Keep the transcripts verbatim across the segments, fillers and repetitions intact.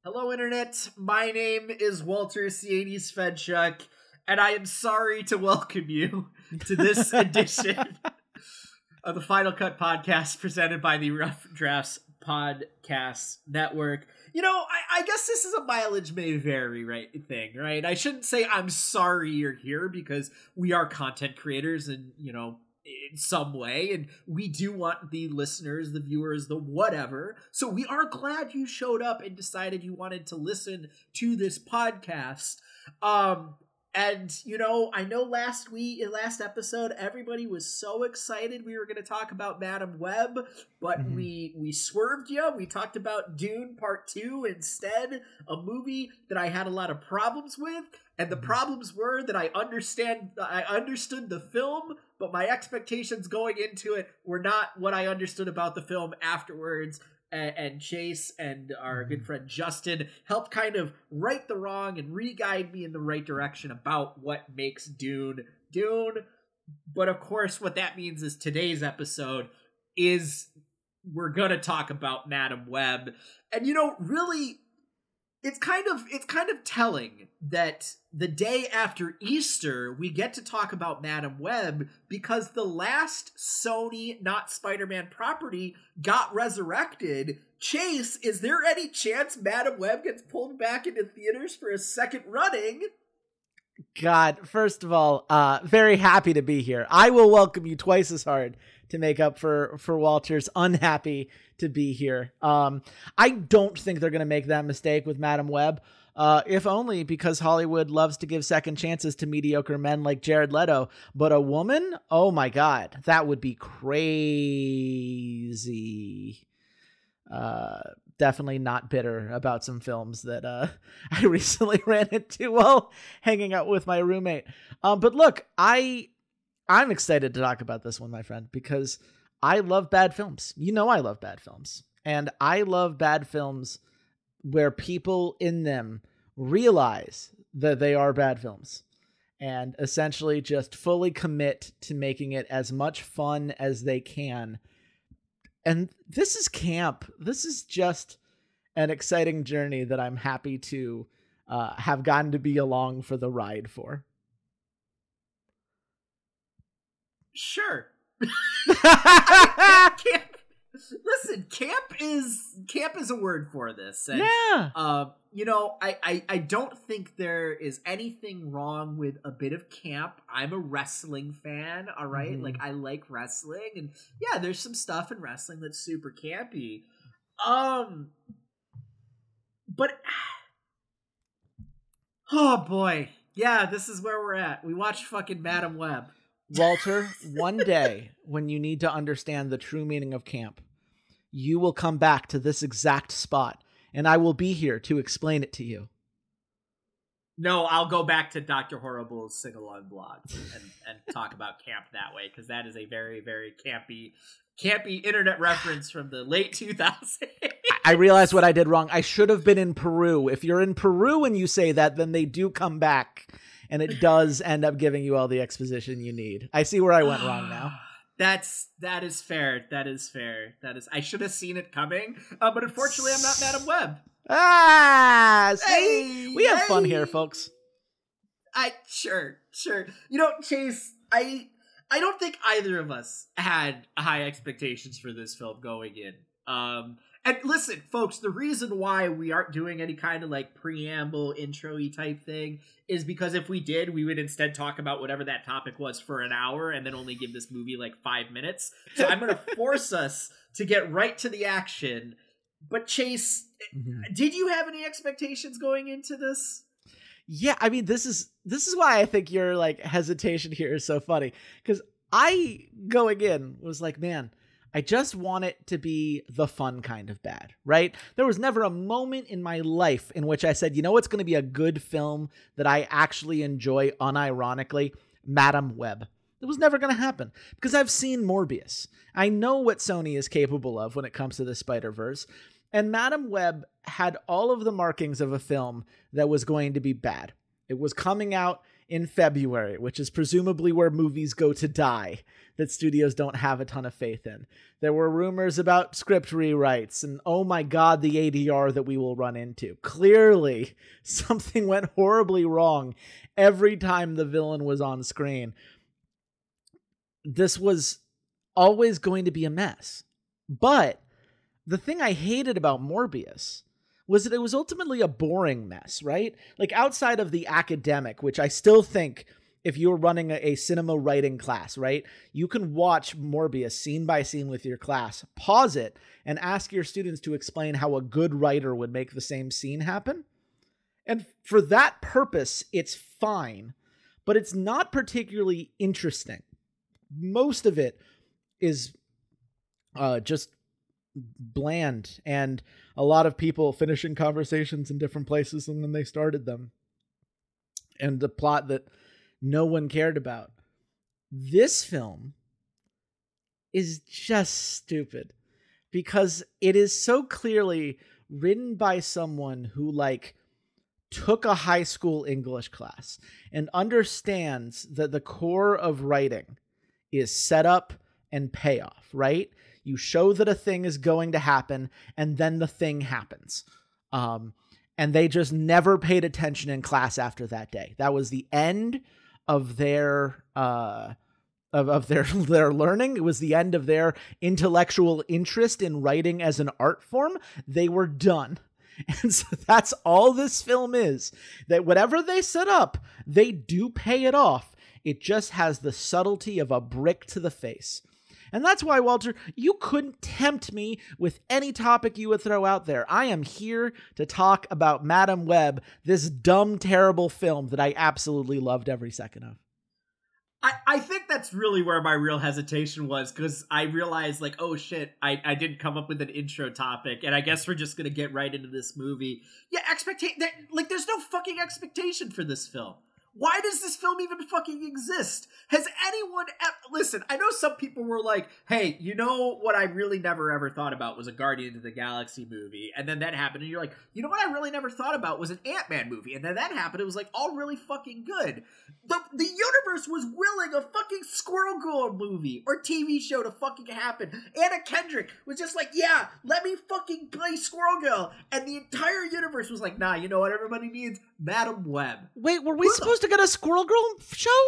Hello, Internet. My name is Walter Ciades Fedchuk, and I am sorry to welcome you to this edition of the Final Cut Podcast presented by the Rough Drafts Podcast Network. You know, I, I guess this is a mileage may vary right thing, right? I shouldn't say I'm sorry you're here because we are content creators and, you know, in some way, and we do want the listeners, the viewers, the whatever. So we are glad you showed up and decided you wanted to listen to this podcast. Um, and, you know, I know last week, in last episode, everybody was so excited we were going to talk about Madame Web, but mm-hmm. we we swerved you. We talked about Dune Part two instead, a movie that I had a lot of problems with. And the problems were that I understand, I understood the film, but my expectations going into it were not what I understood about the film afterwards. And, and Chase and our good friend Justin helped kind of right the wrong and re-guide me in the right direction about what makes Dune Dune. But of course, what that means is today's episode is we're gonna talk about Madame Web, and you know, really. It's kind of it's kind of telling that the day after Easter, we get to talk about Madame Web because the last Sony, not Spider-Man property got resurrected. Chase, is there any chance Madame Web gets pulled back into theaters for a second running? God, first of all, uh, very happy to be here. I will welcome you twice as hard to make up for, for Walter's unhappy to be here. Um, I don't think they're going to make that mistake with Madame Web, uh, if only because Hollywood loves to give second chances to mediocre men like Jared Leto. But a woman? Oh my God, that would be crazy. Uh, definitely not bitter about some films that uh, I recently ran into while hanging out with my roommate. Um, but look, I... I'm excited to talk about this one, my friend, because I love bad films. You know I love bad films. And I love bad films where people in them realize that they are bad films and essentially just fully commit to making it as much fun as they can. And this is camp. This is just an exciting journey that I'm happy to uh, have gotten to be along for the ride for. Sure. I mean, camp, listen, camp is camp is a word for this. And, yeah. Uh, you know, I, I, I don't think there is anything wrong with a bit of camp. I'm a wrestling fan, all right? Mm-hmm. Like, I like wrestling. And, yeah, there's some stuff in wrestling that's super campy. Um, But, oh, boy. Yeah, this is where we're at. We watched fucking Madame Web. Walter, one day when you need to understand the true meaning of camp, you will come back to this exact spot, and I will be here to explain it to you. No, I'll go back to Doctor Horrible's sing-along blog and, and talk about camp that way, because that is a very, very campy, campy internet reference from the late two thousands. I realized what I did wrong. I should have been in Peru. If you're in Peru and you say that, then they do come back. And it does end up giving you all the exposition you need. I see where I went wrong now. That's that is fair. That is fair. That is. I should have seen it coming, uh, but unfortunately, I'm not Madame Web. Ah, see, hey, we have hey. fun here, folks. I sure, sure. You know, Chase, I I don't think either of us had high expectations for this film going in. Um, and listen, folks, the reason why we aren't doing any kind of like preamble, intro-y type thing is because if we did, we would instead talk about whatever that topic was for an hour and then only give this movie like five minutes. So I'm going to force us to get right to the action. But Chase, mm-hmm. did you have any expectations going into this? Yeah, I mean, this is this is why I think your like hesitation here is so funny, because I going in was like, man, I just want it to be the fun kind of bad, right? There was never a moment in my life in which I said, you know what's going to be a good film that I actually enjoy unironically? Madame Web. It was never going to happen because I've seen Morbius. I know what Sony is capable of when it comes to the Spider-Verse. And Madame Web had all of the markings of a film that was going to be bad. It was coming out in February, which is presumably where movies go to die, that studios don't have a ton of faith in. There were rumors about script rewrites and, oh my God, the A D R that we will run into. Clearly, something went horribly wrong every time the villain was on screen. This was always going to be a mess. But the thing I hated about Morbius was that it was ultimately a boring mess, right? Like, outside of the academic, which I still think, if you're running a, a cinema writing class, right, you can watch Morbius scene by scene with your class, pause it, and ask your students to explain how a good writer would make the same scene happen. And for that purpose, it's fine, but it's not particularly interesting. Most of it is uh, just bland, and a lot of people finishing conversations in different places than when they started them, and the plot that no one cared about. This film is just stupid because it is so clearly written by someone who, like, took a high school English class and understands that the core of writing is setup and payoff, right? You show that a thing is going to happen, and then the thing happens. Um, and they just never paid attention in class after that day. That was the end of their uh, of, of their their learning. It was the end of their intellectual interest in writing as an art form. They were done. And so that's all this film is. That whatever they set up, they do pay it off. It just has the subtlety of a brick to the face. And that's why, Walter, you couldn't tempt me with any topic you would throw out there. I am here to talk about Madame Web, this dumb, terrible film that I absolutely loved every second of. I, I think that's really where my real hesitation was, because I realized, like, oh shit, I, I didn't come up with an intro topic, and I guess we're just going to get right into this movie. Yeah, expectation, like, there's no fucking expectation for this film. Why does this film even fucking exist? Has anyone... E- Listen, I know some people were like, hey, you know what I really never ever thought about was a Guardians of the Galaxy movie. And then that happened, and you're like, you know what I really never thought about was an Ant-Man movie. And then that happened, it was like, all really fucking good. The, the universe was willing a fucking Squirrel Girl movie or T V show to fucking happen. Anna Kendrick was just like, yeah, let me fucking play Squirrel Girl. And the entire universe was like, nah, you know what everybody needs? Madame Web. Wait, were we Who supposed the- to get a Squirrel Girl show?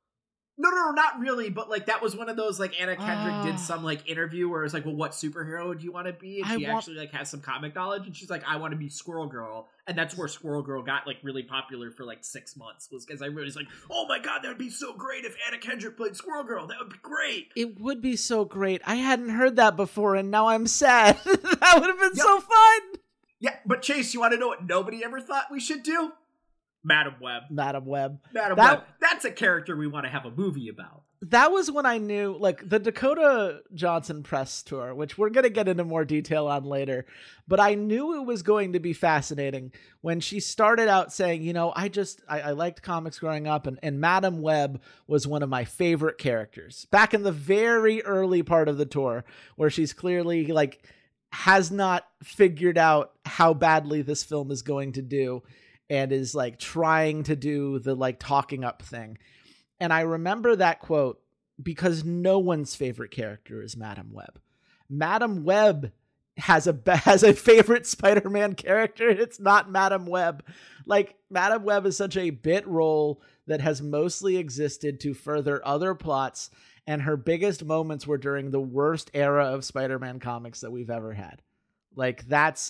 No, no, no, not really, but, like, that was one of those, like, Anna Kendrick uh, did some, like, interview where it's like, well, what superhero do you want to be? And I she want... actually, like, has some comic knowledge, and she's like, I want to be Squirrel Girl. And that's where Squirrel Girl got, like, really popular for, like, six months, was because I really was like, oh my god, that would be so great if Anna Kendrick played Squirrel Girl. That would be great. It would be so great. I hadn't heard that before, and now I'm sad. That would have been yep. so fun. Yeah, but Chase, you want to know what nobody ever thought we should do? Madame Web. Madame Web. Madame that, Web. That's a character we want to have a movie about. That was when I knew, like, the Dakota Johnson press tour, which we're going to get into more detail on later, but I knew it was going to be fascinating when she started out saying, you know, I just, I, I liked comics growing up, and, and Madame Web was one of my favorite characters. Back in the very early part of the tour, where she's clearly, like, has not figured out how badly this film is going to do, and is, like, trying to do the, like, talking up thing. And I remember that quote because no one's favorite character is Madame Web. Madame Web has a has a favorite Spider-Man character. It's not Madame Web. Like, Madame Web is such a bit role that has mostly existed to further other plots, and her biggest moments were during the worst era of Spider-Man comics that we've ever had. Like, that's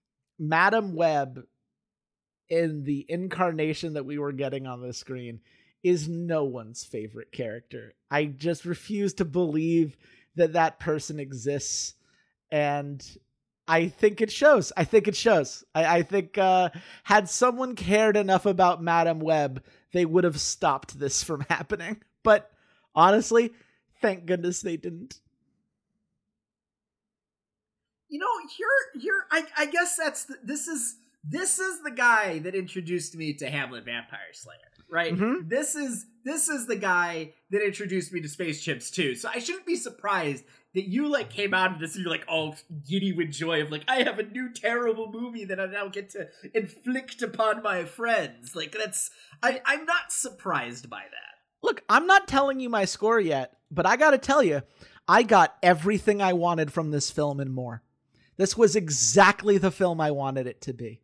Madame Web in the incarnation that we were getting on the screen is no one's favorite character. I just refuse to believe that that person exists. And I think it shows. I think it shows. I, I think uh, had someone cared enough about Madame Web, they would have stopped this from happening. But honestly, thank goodness they didn't. You know, you're, you're, I, I guess that's, the, this is, this is the guy that introduced me to Hamlet Vampire Slayer. Right? Mm-hmm. This is this is the guy that introduced me to Space Chimps too. So I shouldn't be surprised that you like came out of this and you're like, oh, giddy with joy of like, I have a new terrible movie that I now get to inflict upon my friends. Like that's, I, I'm not surprised by that. Look, I'm not telling you my score yet, but I gotta tell you, I got everything I wanted from this film and more. This was exactly the film I wanted it to be.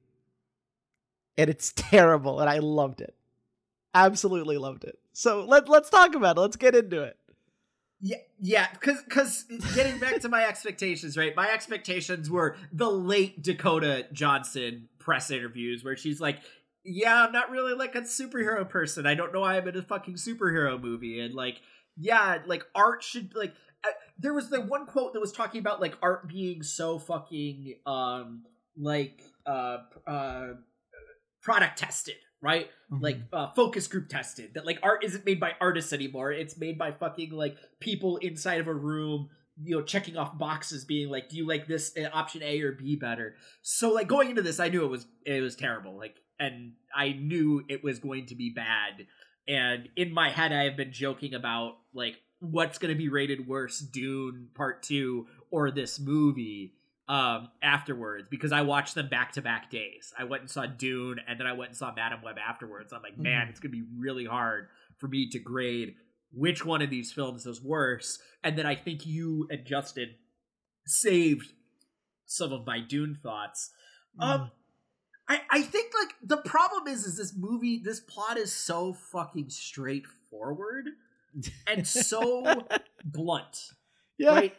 And it's terrible, and I loved it. Absolutely loved it. So let, let's talk about it. Let's get into it. Yeah, yeah, because because getting back to my expectations, right? My expectations were the late Dakota Johnson press interviews where she's like, yeah, I'm not really like a superhero person. I don't know why I'm in a fucking superhero movie. And like, yeah, like art should like, uh, there was the one quote that was talking about like art being so fucking, um, like, uh, uh, product tested. Right? Mm-hmm. Like, uh, focus group tested. That, like, art isn't made by artists anymore. It's made by fucking, like, people inside of a room, you know, checking off boxes, being like, do you like this uh, option A or B better? So, like, going into this, I knew it was, it was terrible. Like, and I knew it was going to be bad. And in my head, I have been joking about, like, what's going to be rated worse, Dune Part two or this movie. Um, afterwards, because I watched them back-to-back days. I went and saw Dune, and then I went and saw Madam Web afterwards. I'm like, man, it's going to be really hard for me to grade which one of these films is worse. And then I think you and Justin saved some of my Dune thoughts. Mm. Um, I, I think, like, the problem is, is this movie, this plot is so fucking straightforward and so blunt. Yeah. Right?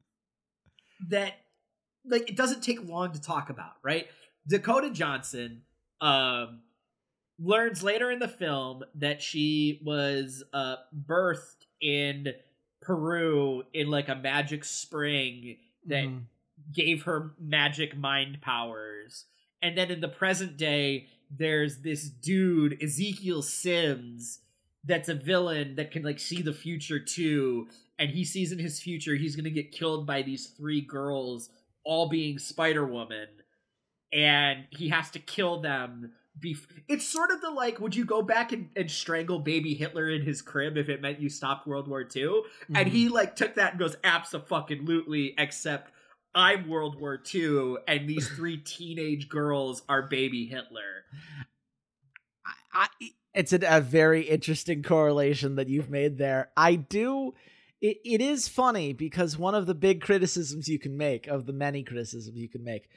That... like, it doesn't take long to talk about, right? Dakota Johnson um, learns later in the film that she was uh, birthed in Peru in, like, a magic spring that mm. gave her magic mind powers. And then in the present day, there's this dude, Ezekiel Sims, that's a villain that can, like, see the future, too. And he sees in his future he's going to get killed by these three girls all being Spider-Woman, and he has to kill them. Bef- it's sort of the, like, would you go back and, and strangle baby Hitler in his crib if it meant you stopped World War Two? Mm-hmm. And he, like, took that and goes, abso-fucking-lutely, except I'm World War Two, and these three teenage girls are baby Hitler. I, I, it's a, a very interesting correlation that you've made there. I do... It, it is funny because one of the big criticisms you can make, of the many criticisms you can make,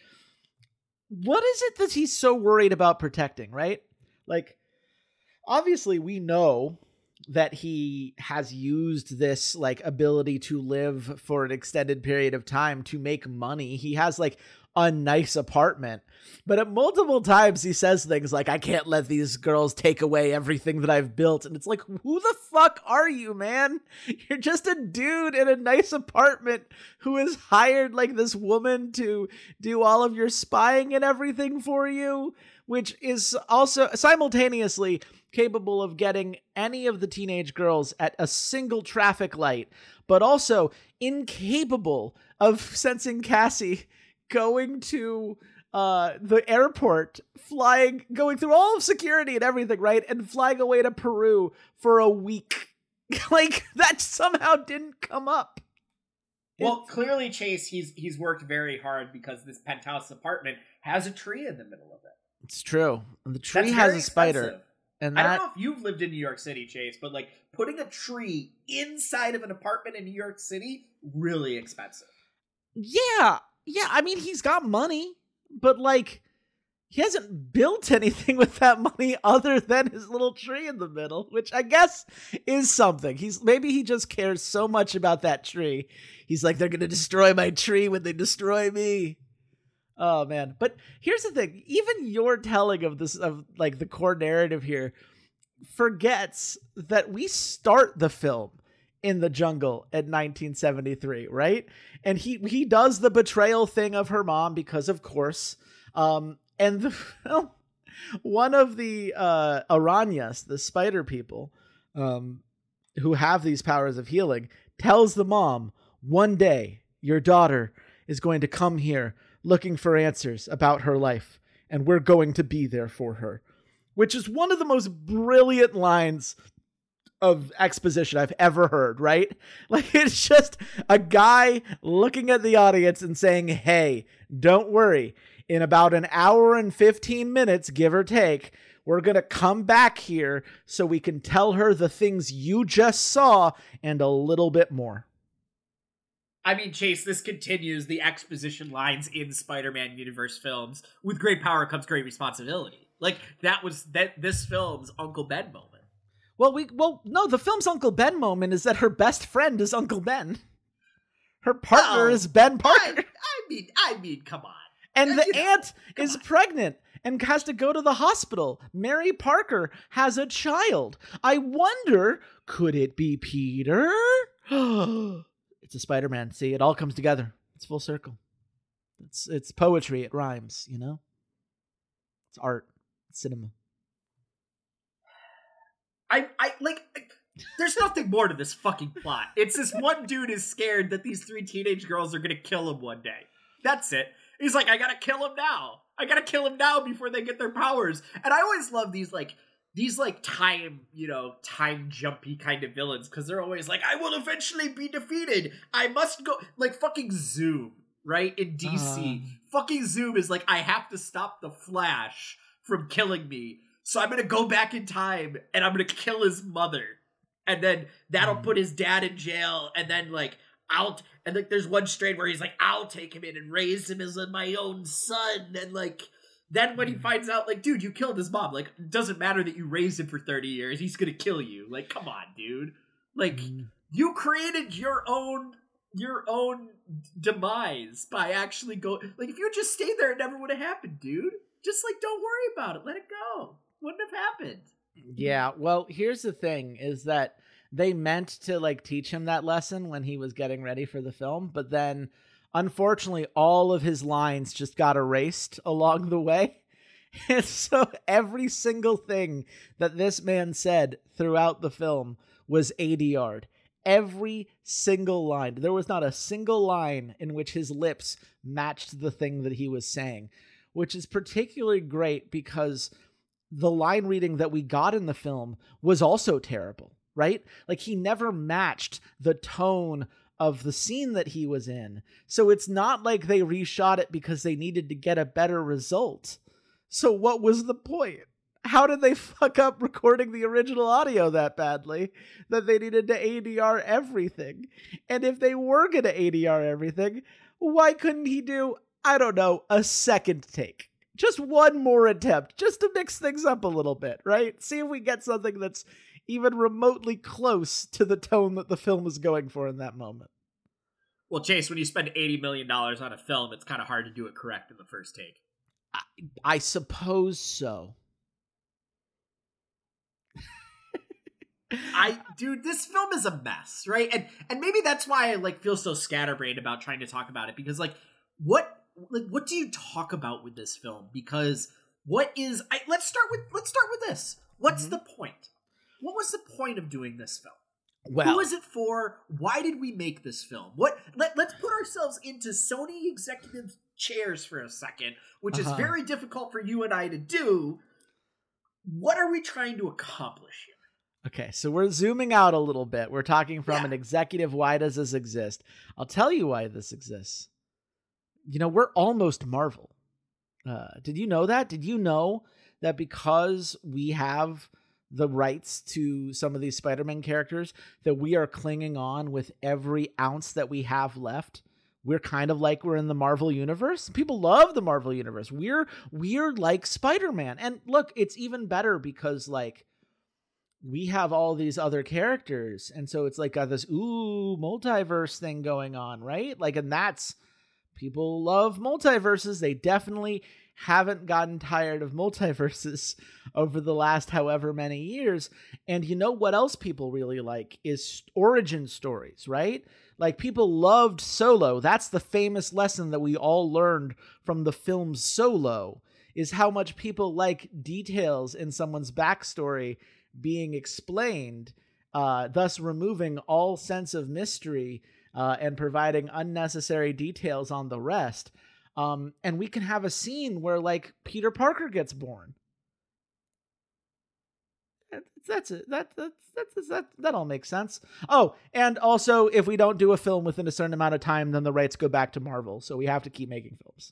what is it that he's so worried about protecting, right? Like, obviously we know that he has used this, like, ability to live for an extended period of time to make money. He has, like, a nice apartment, but at multiple times he says things like, I can't let these girls take away everything that I've built. And it's like, who the fuck are you, man? You're just a dude in a nice apartment who has hired, like, this woman to do all of your spying and everything for you, which is also simultaneously capable of getting any of the teenage girls at a single traffic light, but also incapable of sensing Cassie going to uh, the airport, flying, going through all of security and everything, right? And flying away to Peru for a week. Like, that somehow didn't come up. Well, it's- clearly, Chase, he's he's worked very hard because this penthouse apartment has a tree in the middle of it. It's true. And the tree That's has a spider. Expensive. And that... that... I don't know if you've lived in New York City, Chase, but, like, putting a tree inside of an apartment in New York City, really expensive. Yeah. Yeah, I mean, he's got money, but, like, he hasn't built anything with that money other than his little tree in the middle, which I guess is something. He's maybe he just cares so much about that tree. He's like, they're going to destroy my tree when they destroy me. Oh, man. But here's the thing. Even your telling of this, of, like, the core narrative here forgets that we start the film in the jungle in nineteen seventy-three, right? And he he does the betrayal thing of her mom because, of course, um, and the, well, one of the uh, Aranyas, the spider people, um, who have these powers of healing, tells the mom, one day your daughter is going to come here looking for answers about her life, and we're going to be there for her, which is one of the most brilliant lines of exposition I've ever heard, right? Like, it's just a guy looking at the audience and saying, hey, don't worry. In about an hour and fifteen minutes, give or take, we're going to come back here so we can tell her the things you just saw and a little bit more. I mean, Chase, this continues the exposition lines in Spider-Man universe films. With great power comes great responsibility. Like, that was that this film's Uncle Ben moment. Well, we well no, the film's Uncle Ben moment is that her best friend is Uncle Ben. Her partner well, is Ben Parker. I, I mean, I mean, come on. And you the know, aunt is on. pregnant and has to go to the hospital. Mary Parker has a child. I wonder, could it be Peter? It's a Spider-Man. See, it all comes together. It's full circle. It's it's poetry. It rhymes, you know? It's art. It's cinema. I, I, like, there's nothing more to this fucking plot. It's this one dude is scared that these three teenage girls are gonna kill him one day. That's it. He's like, I gotta kill him now. I gotta kill him now before they get their powers. And I always love these, like, these, like, time, you know, time jumpy kind of villains, because they're always like, I will eventually be defeated. I must go, like, fucking Zoom, right? In D C. Uh. Fucking Zoom is like, I have to stop the Flash from killing me. So I'm going to go back in time and I'm going to kill his mother. And then that'll put his dad in jail. And then, like, I'll, and like, there's one strain where he's like, I'll take him in and raise him as my own son. And, like, then when he finds out, like, dude, you killed his mom. Like, it doesn't matter that you raised him for thirty years. He's going to kill you. Like, come on, dude. Like, mm. you created your own, your own demise by actually go. Like, if you just stayed there, it never would have happened, dude. Just, like, don't worry about it. Let it go. Wouldn't have happened. Yeah, well, here's the thing, is that they meant to, like, teach him that lesson when he was getting ready for the film, but then, unfortunately, all of his lines just got erased along the way. And so every single thing that this man said throughout the film was A D R'd. Every single line. There was not a single line in which his lips matched the thing that he was saying, which is particularly great because the line reading that we got in the film was also terrible, right? Like, he never matched the tone of the scene that he was in. So it's not like they reshot it because they needed to get a better result. So what was the point? How did they fuck up recording the original audio that badly that they needed to A D R everything? And if they were going to A D R everything, why couldn't he do, I don't know, a second take? Just one more attempt, just to mix things up a little bit, right? See if we get something that's even remotely close to the tone that the film is going for in that moment. Well, Chase, when you spend eighty million dollars on a film, it's kind of hard to do it correct in the first take. I, I suppose so. I, dude, this film is a mess, right? And and maybe that's why I, like, feel so scatterbrained about trying to talk about it, because, like, what like what do you talk about with this film? Because what is I, let's start with let's start with this. What's mm-hmm. the point? What was the point of doing this film? Well, who is it for? Why did we make this film? What let, let's put ourselves into Sony executive chairs for a second, which uh-huh. is very difficult for you and I to do. What are we trying to accomplish here? Okay, so we're zooming out a little bit. We're talking from yeah. an executive, why does this exist? I'll tell you why this exists. You know, we're almost Marvel. Uh, did you know that? Did you know that because we have the rights to some of these Spider-Man characters, that we are clinging on with every ounce that we have left? We're kind of like we're in the Marvel universe. People love the Marvel universe. We're we're like Spider-Man. And look, it's even better because, like, we have all these other characters. And so it's like got this, ooh, multiverse thing going on, right? Like, and that's, people love multiverses. They definitely haven't gotten tired of multiverses over the last however many years. And you know what else people really like is origin stories, right? Like, people loved Solo. That's the famous lesson that we all learned from the film Solo, is how much people like details in someone's backstory being explained, uh, thus removing all sense of mystery uh, and providing unnecessary details on the rest. Um, and we can have a scene where, like, Peter Parker gets born. That's it. That that's that's that that all makes sense. Oh, and also, if we don't do a film within a certain amount of time, then the rights go back to Marvel. So we have to keep making films.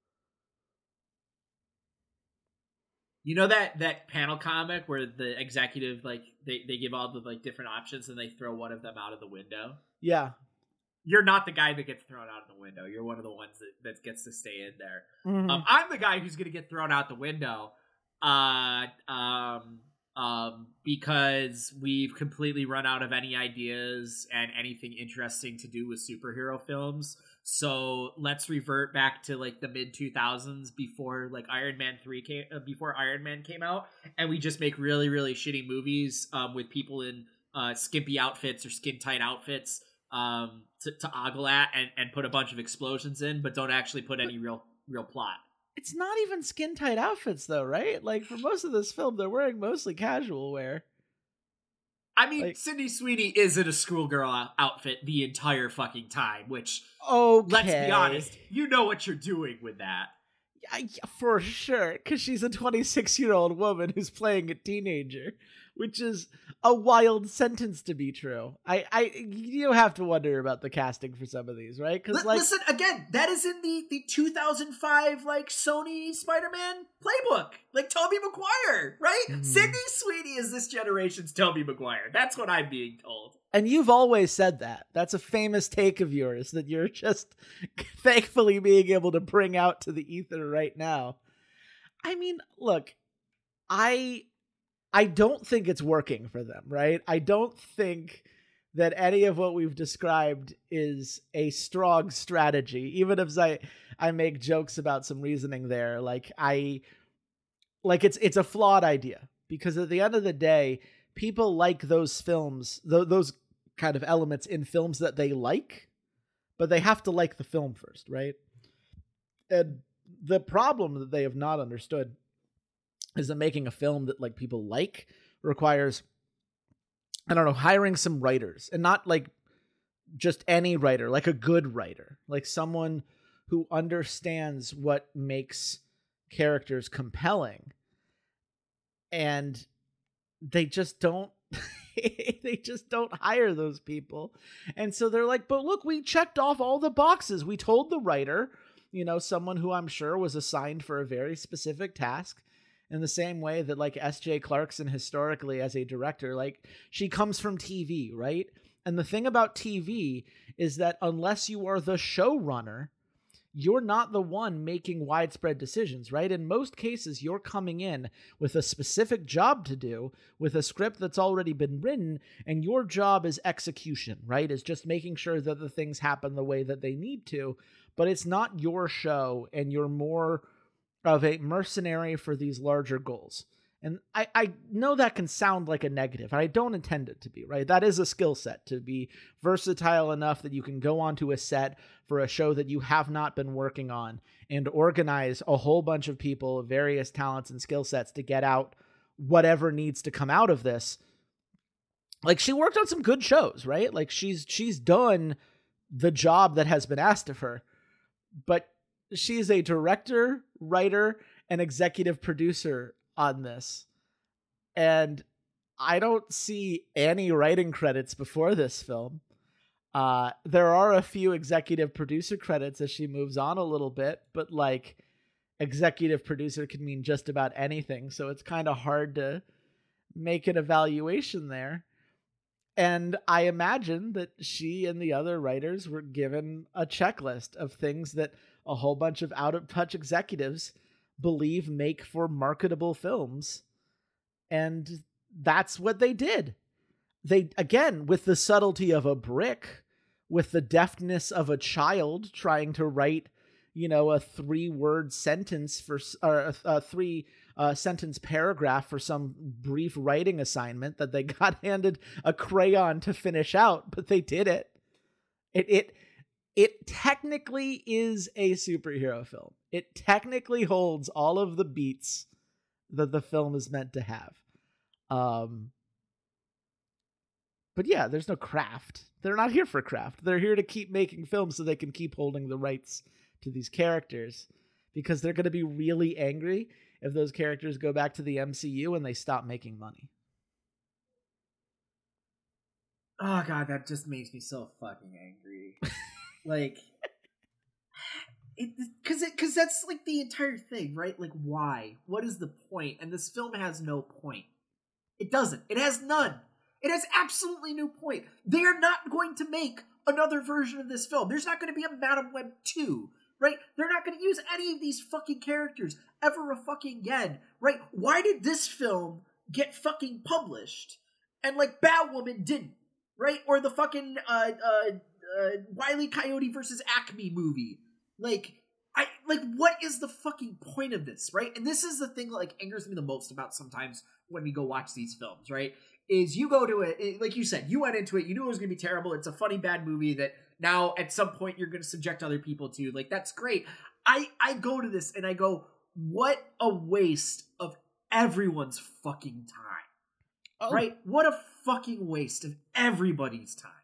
You know that that panel comic where the executive like they, they give all the like different options and they throw one of them out of the window? Yeah. You're not the guy that gets thrown out of the window. You're one of the ones that, that gets to stay in there. Mm-hmm. Um, I'm the guy who's going to get thrown out the window uh, um, um, because we've completely run out of any ideas and anything interesting to do with superhero films. So let's revert back to like the mid two thousands before like Iron Man three came, uh, before Iron Man came out, and we just make really really shitty movies um, with people in uh, skimpy outfits or skin tight outfits um, to, to ogle at and, and put a bunch of explosions in, but don't actually put any real real plot. It's not even skin tight outfits though, right? Like for most of this film, they're wearing mostly casual wear. I mean, like, Sydney Sweeney is in a schoolgirl outfit the entire fucking time, which, okay. let's be honest, you know what you're doing with that. Yeah, for sure, because she's a twenty-six-year-old woman who's playing a teenager, which is a wild sentence to be true. I, I, you have to wonder about the casting for some of these, right? Because L- like, listen again, that is in the the two thousand five like Sony Spider-Man playbook, like Tobey Maguire, right? Mm-hmm. Sydney Sweeney is this generation's Tobey Maguire. That's what I'm being told. And you've always said that. That's a famous take of yours that you're just thankfully being able to bring out to the ether right now. I mean, look, I I don't think it's working for them, right? I don't think that any of what we've described is a strong strategy, even if I I make jokes about some reasoning there. Like I like it's it's a flawed idea, because at the end of the day, people like those films, th- those kind of elements in films that they like, but they have to like the film first, right? And the problem that they have not understood is that making a film that like people like requires, I don't know, hiring some writers, and not like just any writer, like a good writer, like someone who understands what makes characters compelling. And they just don't they just don't hire those people. And so they're like, but look, we checked off all the boxes. We told the writer, you know, someone who I'm sure was assigned for a very specific task, in the same way that like S J Clarkson historically as a director, like she comes from T V, right? And the thing about T V is that unless you are the showrunner, you're not the one making widespread decisions, right? In most cases, you're coming in with a specific job to do, with a script that's already been written, and your job is execution, right? Is just making sure that the things happen the way that they need to, but it's not your show, and you're more of a mercenary for these larger goals. And I, I know that can sound like a negative, and I don't intend it to be, right? That is a skill set, to be versatile enough that you can go onto a set for a show that you have not been working on and organize a whole bunch of people of various talents and skill sets to get out whatever needs to come out of this. Like, she worked on some good shows, right? Like, she's she's done the job that has been asked of her, but she's a director, writer, and executive producer on this. And I don't see any writing credits before this film. Uh, there are a few executive producer credits as she moves on a little bit, but like executive producer can mean just about anything. So it's kind of hard to make an evaluation there. And I imagine that she and the other writers were given a checklist of things that a whole bunch of out-of-touch executives believe make for marketable films. And that's what they did. They, again, with the subtlety of a brick, with the deftness of a child trying to write, you know, a three-word sentence for, or a, a three uh, sentence paragraph for some brief writing assignment that they got handed a crayon to finish out, but they did it. It, it, it technically is a superhero film. It technically holds all of the beats that the film is meant to have. Um, but yeah, there's no craft. They're not here for craft. They're here to keep making films so they can keep holding the rights to these characters, because they're going to be really angry if those characters go back to the M C U and they stop making money. Oh god, that just makes me so fucking angry. Like, it because it because that's like the entire thing, right? Like, why? What is the point? And this film has no point. It doesn't. It has none. It has absolutely no point. They are not going to make another version of this film. There's not going to be a Madam Web two, right? They're not going to use any of these fucking characters ever a fucking again, right? Why did this film get fucking published and like Batwoman didn't, right? Or the fucking uh uh, uh Wile E. Coyote versus Acme movie. Like, I like what is the fucking point of this, right? And this is the thing that like angers me the most about sometimes when we go watch these films, right? Is you go to it, it like you said, you went into it, you knew it was gonna be terrible. It's a funny bad movie that now at some point you're gonna subject other people to. Like, that's great. I I go to this and I go, what a waste of everyone's fucking time. Oh. Right? What a fucking waste of everybody's time.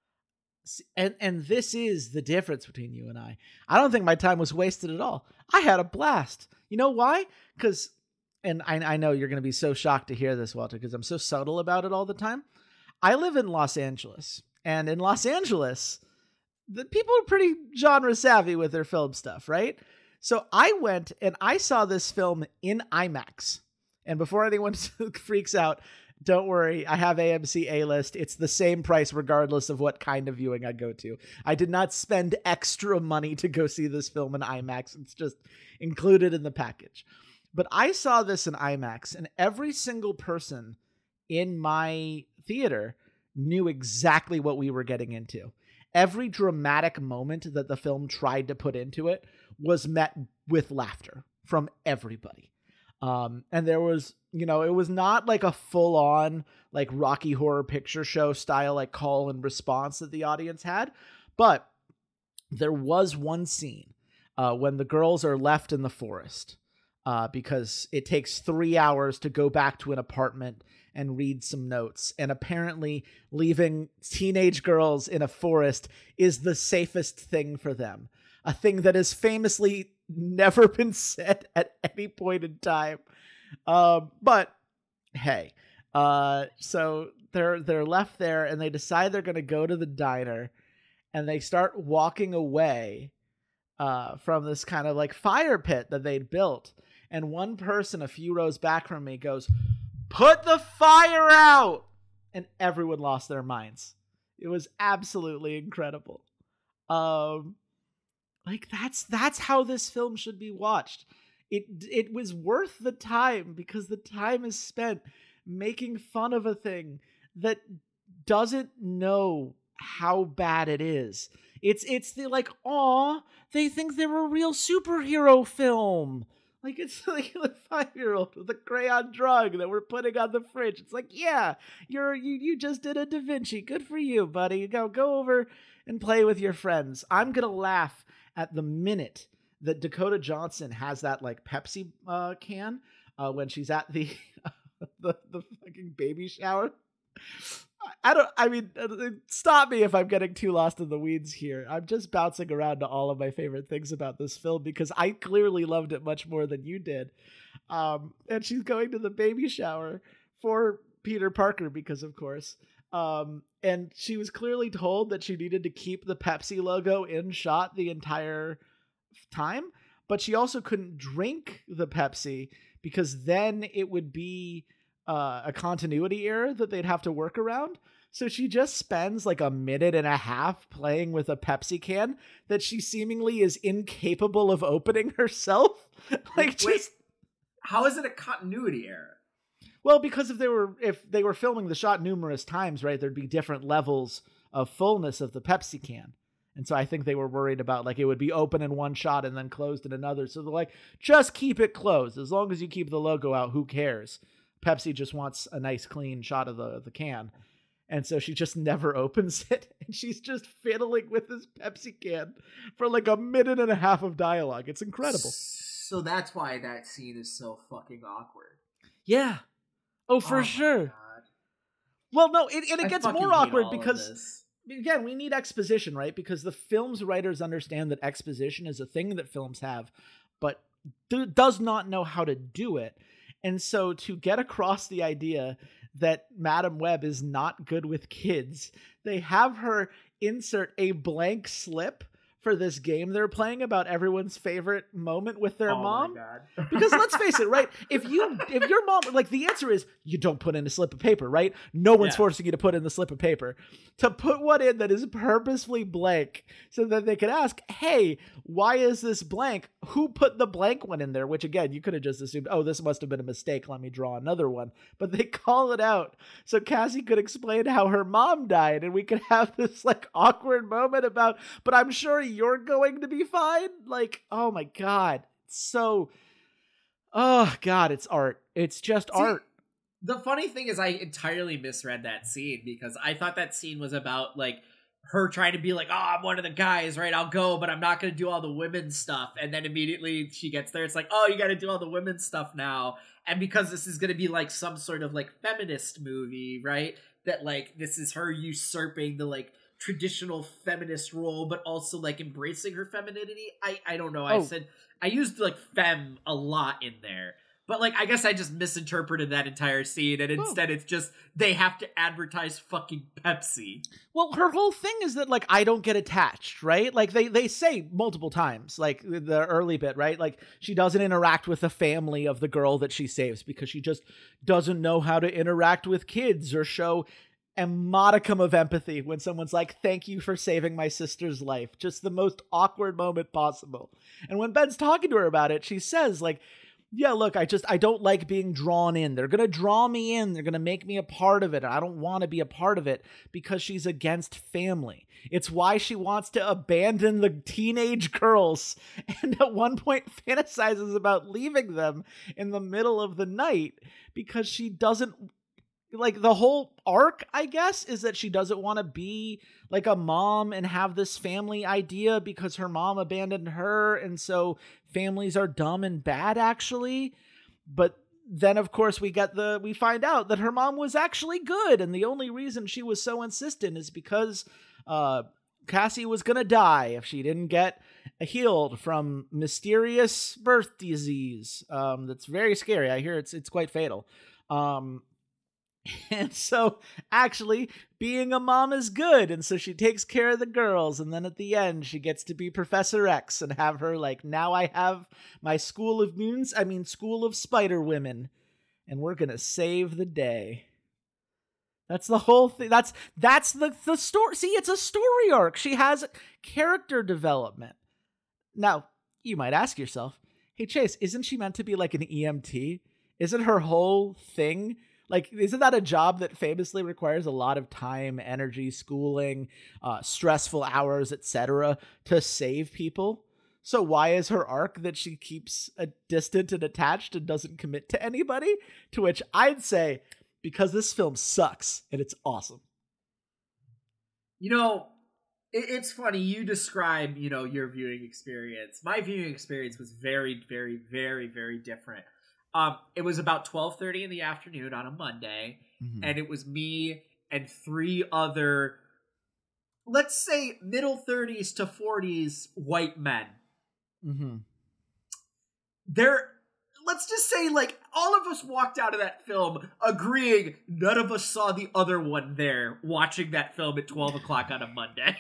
And and this is the difference between you and I. I don't think my time was wasted at all. I had a blast. You know why? Because, and I, I know you're going to be so shocked to hear this, Walter, because I'm so subtle about it all the time. I live in Los Angeles. And in Los Angeles, the people are pretty genre savvy with their film stuff, right? So I went and I saw this film in IMAX. And before anyone freaks out, don't worry, I have A M C A-List. It's the same price regardless of what kind of viewing I go to. I did not spend extra money to go see this film in IMAX. It's just included in the package. But I saw this in IMAX, and every single person in my theater knew exactly what we were getting into. Every dramatic moment that the film tried to put into it was met with laughter from everybody. Um, and there was, you know, it was not like a full on like Rocky Horror Picture Show style, like call and response that the audience had. But there was one scene uh, when the girls are left in the forest uh, because it takes three hours to go back to an apartment and read some notes. And apparently leaving teenage girls in a forest is the safest thing for them. A thing that has famously never been said at any point in time. Um, but hey, uh, so they're, they're left there and they decide they're going to go to the diner and they start walking away, uh, from this kind of like fire pit that they'd built. And one person a few rows back from me goes, "Put the fire out!" And everyone lost their minds. It was absolutely incredible. Um, Like that's that's how this film should be watched. It it was worth the time because the time is spent making fun of a thing that doesn't know how bad it is. It's it's the like, aw, they think they're a real superhero film. Like, it's like a five-year-old with a crayon drug that we're putting on the fridge. It's like, yeah, you're you you just did a Da Vinci. Good for you, buddy. Go go over and play with your friends. I'm gonna laugh at the minute that Dakota Johnson has that like Pepsi uh, can uh, when she's at the, the the fucking baby shower. I don't. I mean, stop me if I'm getting too lost in the weeds here. I'm just bouncing around to all of my favorite things about this film because I clearly loved it much more than you did. Um, and she's going to the baby shower for Peter Parker because, of course. Um, and she was clearly told that she needed to keep the Pepsi logo in shot the entire time, but she also couldn't drink the Pepsi because then it would be uh, a continuity error that they'd have to work around. So she just spends like a minute and a half playing with a Pepsi can that she seemingly is incapable of opening herself. like, Wait, just how is it a continuity error? Well, because if they were if they were filming the shot numerous times, right, there'd be different levels of fullness of the Pepsi can. And so I think they were worried about like it would be open in one shot and then closed in another. So they're like, just keep it closed. As long as you keep the logo out, who cares? Pepsi just wants a nice clean shot of the, the can. And so she just never opens it. And she's just fiddling with this Pepsi can for like a minute and a half of dialogue. It's incredible. So that's why that scene is so fucking awkward. Yeah. Oh, for oh sure. Well, no, it, and it I gets more awkward because, again, we need exposition, right? Because the film's writers understand that exposition is a thing that films have, but th- does not know how to do it. And so to get across the idea that Madam Web is not good with kids, they have her insert a blank slip for this game they're playing about everyone's favorite moment with their oh mom. My God. Because let's face it, right? If you if your mom, like, the answer is you don't put in a slip of paper, right? No one's Yeah. forcing you to put in the slip of paper. To put one in that is purposefully blank so that they can ask, hey, why is this blank? Who put the blank one in there? Which, again, you could have just assumed, oh, this must have been a mistake. Let me draw another one. But they call it out so Cassie could explain how her mom died, and we could have this, like, awkward moment about, but I'm sure you're going to be fine. Like, oh my God. So, oh God, it's art. It's just See, art. The funny thing is I entirely misread that scene because I thought that scene was about, like, her trying to be like, oh, I'm one of the guys, right? I'll go, but I'm not going to do all the women's stuff. And then immediately she gets there. It's like, oh, you got to do all the women's stuff now. And because this is going to be like some sort of like feminist movie, right? That like, this is her usurping the like traditional feminist role, but also like embracing her femininity. I, I don't know. I Oh. said, I used like femme a lot in there. But, like, I guess I just misinterpreted that entire scene, and instead it's just, they have to advertise fucking Pepsi. Well, her whole thing is that, like, I don't get attached, right? Like, they, they say multiple times, like, the early bit, right? Like, she doesn't interact with the family of the girl that she saves because she just doesn't know how to interact with kids or show a modicum of empathy when someone's like, thank you for saving my sister's life. Just the most awkward moment possible. And when Ben's talking to her about it, she says, like, yeah, look, I just, I don't like being drawn in. They're going to draw me in. They're going to make me a part of it. I don't want to be a part of it because she's against family. It's why she wants to abandon the teenage girls and at one point fantasizes about leaving them in the middle of the night because she doesn't, like, the whole arc, I guess, is that she doesn't want to be like a mom and have this family idea because her mom abandoned her. And so families are dumb and bad, actually. But then, of course, we get the, we find out that her mom was actually good. And the only reason she was so insistent is because uh, Cassie was going to die if she didn't get healed from mysterious birth disease. Um, that's very scary. I hear it's, it's quite fatal. Um, And so, actually, being a mom is good. And so she takes care of the girls. And then at the end, she gets to be Professor X and have her, like, now I have my school of mutants, I mean, school of spider women. And we're going to save the day. That's the whole thing. That's that's the, the story. See, it's a story arc. She has character development. Now, you might ask yourself, hey, Chase, isn't she meant to be like an E M T? Isn't her whole thing... Like, isn't that a job that famously requires a lot of time, energy, schooling, uh, stressful hours, et cetera, to save people? So why is her arc that she keeps a distant and attached and doesn't commit to anybody? To which I'd say, because this film sucks and it's awesome. You know, it, it's funny. You describe, you know, your viewing experience. My viewing experience was very, very, very, very different. Um, it was about twelve thirty in the afternoon on a Monday, mm-hmm. and it was me and three other, let's say, middle thirties to forties white men. Mm-hmm. They're, let's just say, like, all of us walked out of that film agreeing none of us saw the other one there watching that film at twelve o'clock on a Monday.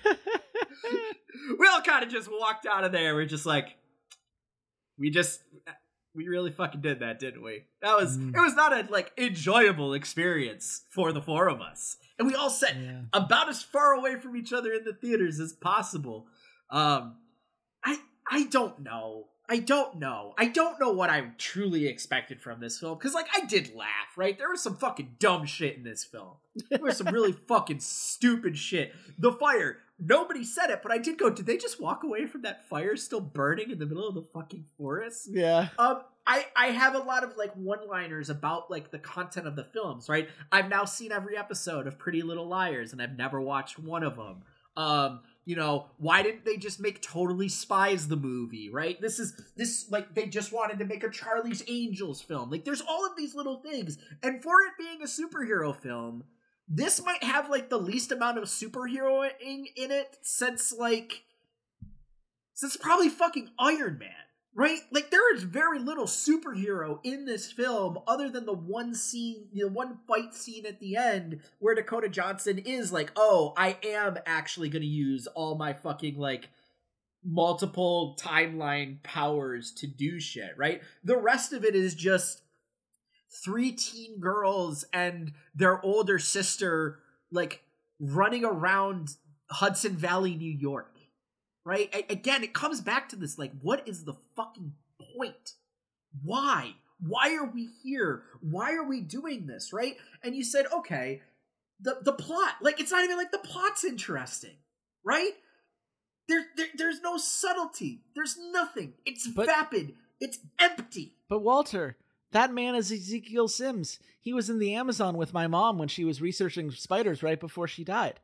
We all kind of just walked out of there. We're just like, we just... We really fucking did that, didn't we? That was, mm. It was not a, like, enjoyable experience for the four of us. And we all sat yeah. about as far away from each other in the theaters as possible. Um, I, I don't know. I don't know. I don't know what I truly expected from this film. Because, like, I did laugh, right? There was some fucking dumb shit in this film. There was some really fucking stupid shit. The fire. Nobody said it, but I did go, did they just walk away from that fire still burning in the middle of the fucking forest? Yeah. Um, I, I have a lot of, like, one-liners about, like, the content of the films, right? I've now seen every episode of Pretty Little Liars, and I've never watched one of them. Um, you know, why didn't they just make Totally Spies the movie, right? This is, this, like, they just wanted to make a Charlie's Angels film. Like, there's all of these little things. And for it being a superhero film, this might have, like, the least amount of superheroing in it since, like, since probably fucking Iron Man. right? Like, there is very little superhero in this film other than the one scene, the one fight scene at the end where Dakota Johnson is like, oh, I am actually going to use all my fucking, like, multiple timeline powers to do shit, right? The rest of it is just three teen girls and their older sister, like, running around Hudson Valley, New York, right? A- again, it comes back to this, like, what is the fucking point? Why? Why are we here? Why are we doing this, right? And you said, okay, the, the plot, like, it's not even like the plot's interesting, right? There, there, there's no subtlety. There's nothing. It's but, vapid. It's empty. But Walter, that man is Ezekiel Sims. He was in the Amazon with my mom when she was researching spiders right before she died.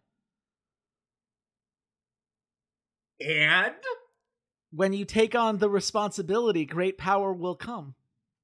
And? When you take on the responsibility, great power will come.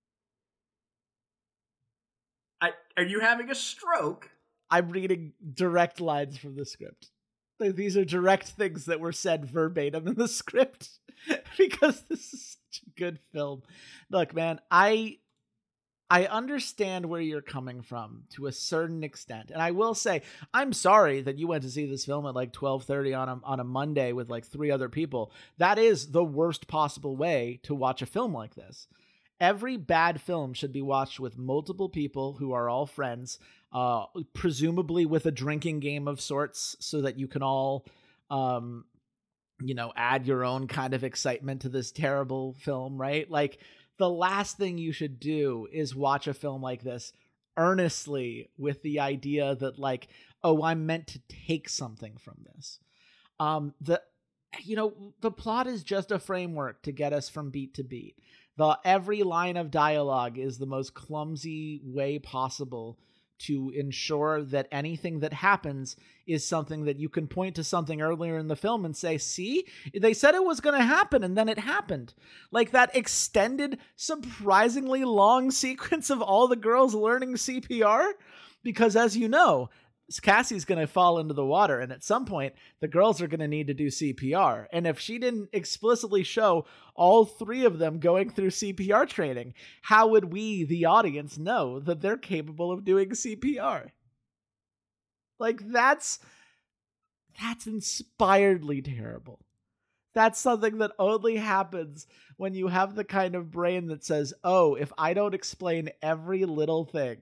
I, are you having a stroke? I'm reading direct lines from the script. These are direct things that were said verbatim in the script because this is such a good film. Look, man, I I understand where you're coming from to a certain extent. And I will say, I'm sorry that you went to see this film at like twelve thirty on a, on a Monday with like three other people. That is the worst possible way to watch a film like this. Every bad film should be watched with multiple people who are all friends, uh, presumably with a drinking game of sorts so that you can all, um, you know, add your own kind of excitement to this terrible film, right? Like, the last thing you should do is watch a film like this earnestly with the idea that, like, oh, I'm meant to take something from this. Um, the, you know, the plot is just a framework to get us from beat to beat. The every line of dialogue is the most clumsy way possible to ensure that anything that happens is something that you can point to something earlier in the film and say, see, they said it was going to happen and then it happened. Like that extended, surprisingly long sequence of all the girls learning C P R. Because as you know, Cassie's going to fall into the water, and at some point, the girls are going to need to do C P R. And if she didn't explicitly show all three of them going through C P R training, how would we, the audience, know that they're capable of doing C P R? Like, that's, that's inspiredly terrible. That's something that only happens when you have the kind of brain that says, oh, if I don't explain every little thing,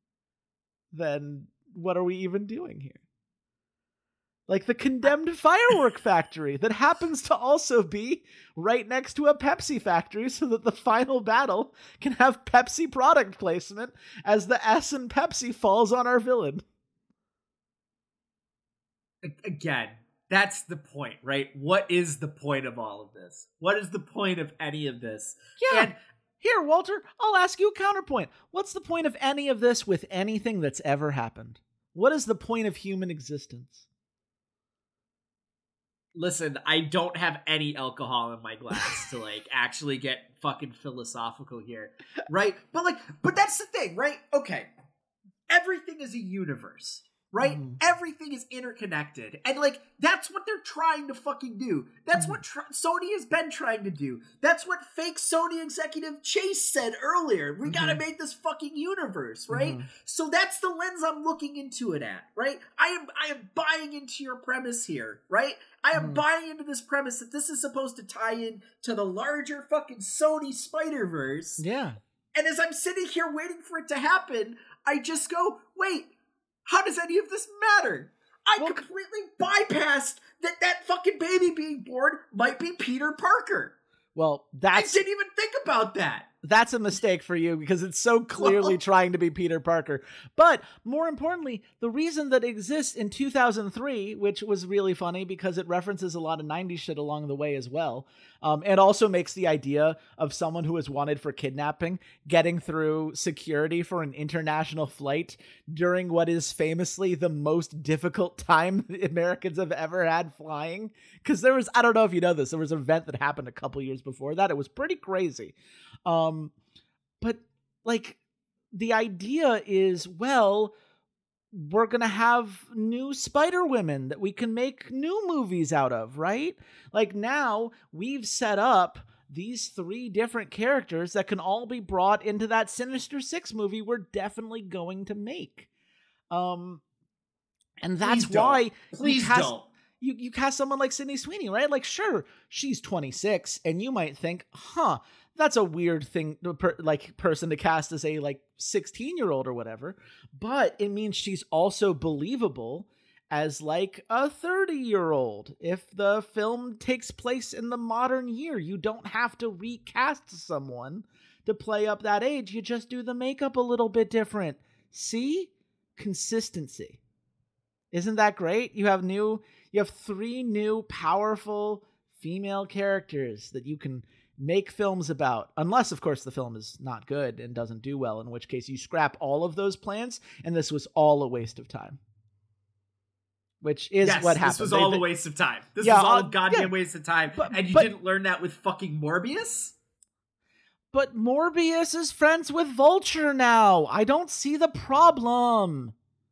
then what are we even doing here? Like the condemned firework factory that happens to also be right next to a Pepsi factory so that the final battle can have Pepsi product placement as the S in Pepsi falls on our villain. Again, that's the point, right? What is the point of all of this? What is the point of any of this? Yeah. And here, Walter, I'll ask you a counterpoint. What's the point of any of this with anything that's ever happened? What is the point of human existence? Listen, I don't have any alcohol in my glass to, like, actually get fucking philosophical here, right? But, like, but that's the thing, right? Okay, everything is a universe, right? Mm. Everything is interconnected. And, like, that's what they're trying to fucking do. That's mm. what tr- Sony has been trying to do. That's what fake Sony executive Chase said earlier. We mm-hmm. gotta make this fucking universe, right? Mm-hmm. So that's the lens I'm looking into it at, right? I am I am buying into your premise here, right? I am mm-hmm. buying into this premise that this is supposed to tie in to the larger fucking Sony Spider-Verse. Yeah. And as I'm sitting here waiting for it to happen, I just go, wait, how does any of this matter? I well, completely bypassed that that fucking baby being born might be Peter Parker. Well, that's... I didn't even think about that. That's a mistake for you because it's so clearly well, trying to be Peter Parker. But more importantly, the reason that it exists in two thousand three, which was really funny because it references a lot of nineties shit along the way as well, um, and also makes the idea of someone who is wanted for kidnapping getting through security for an international flight during what is famously the most difficult time Americans have ever had flying. Because there was, I don't know if you know this, there was an event that happened a couple years before that. It was pretty crazy. Um, but like the idea is, well, we're going to have new Spider Women that we can make new movies out of, right? Like now we've set up these three different characters that can all be brought into that Sinister Six movie we're definitely going to make. Um, and that's Please why don't. Please you cast, don't. You, you cast someone like Sydney Sweeney, right? Like, sure, she's twenty-six, and you might think, huh, that's a weird thing, per, like person to cast as a like sixteen year old or whatever. But it means she's also believable as like a thirty year old. If the film takes place in the modern year, you don't have to recast someone to play up that age. You just do the makeup a little bit different. See? Consistency. Isn't that great? You have new, you have three new powerful female characters that you can make films about, unless of course the film is not good and doesn't do well, in which case you scrap all of those plans and this was all a waste of time. Which is yes, what happened. This was they, all they, a waste of time. This yeah, was all uh, a goddamn yeah, waste of time. but, and you but, didn't learn that with fucking Morbius? But Morbius is friends with Vulture now. I don't see the problem.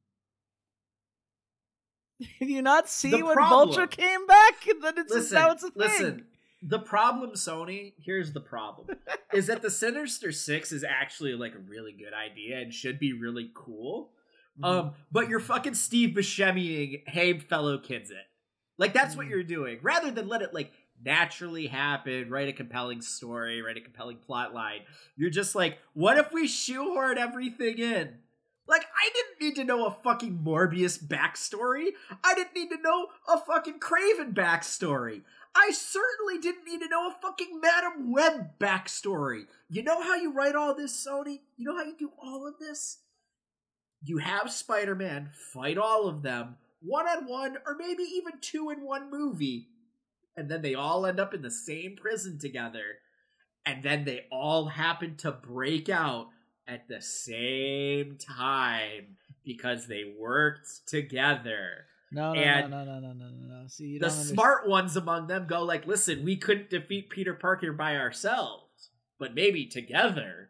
Did you not see the when problem. Vulture came back? And then it's listen, now it's a thing. Listen, the problem, Sony, here's the problem, is that the Sinister Six is actually like a really good idea and should be really cool. Mm-hmm. Um, but you're fucking Steve Buscemiing, hey, fellow kids it. Like, that's mm-hmm. what you're doing. Rather than let it, like, naturally happen, write a compelling story, write a compelling plot line. You're just like, what if we shoehorn everything in? Like, I didn't need to know a fucking Morbius backstory. I didn't need to know a fucking Kraven backstory. I certainly didn't need to know a fucking Madam Web backstory. You know how you write all this, Sony? You know how you do all of this? You have Spider-Man fight all of them, one-on-one, or maybe even two in one movie. And then they all end up in the same prison together. And then they all happen to break out at the same time because they worked together. No, no, and no, no, no, no, no, no. See, you the don't smart understand. ones among them go like, listen, we couldn't defeat Peter Parker by ourselves, but maybe together.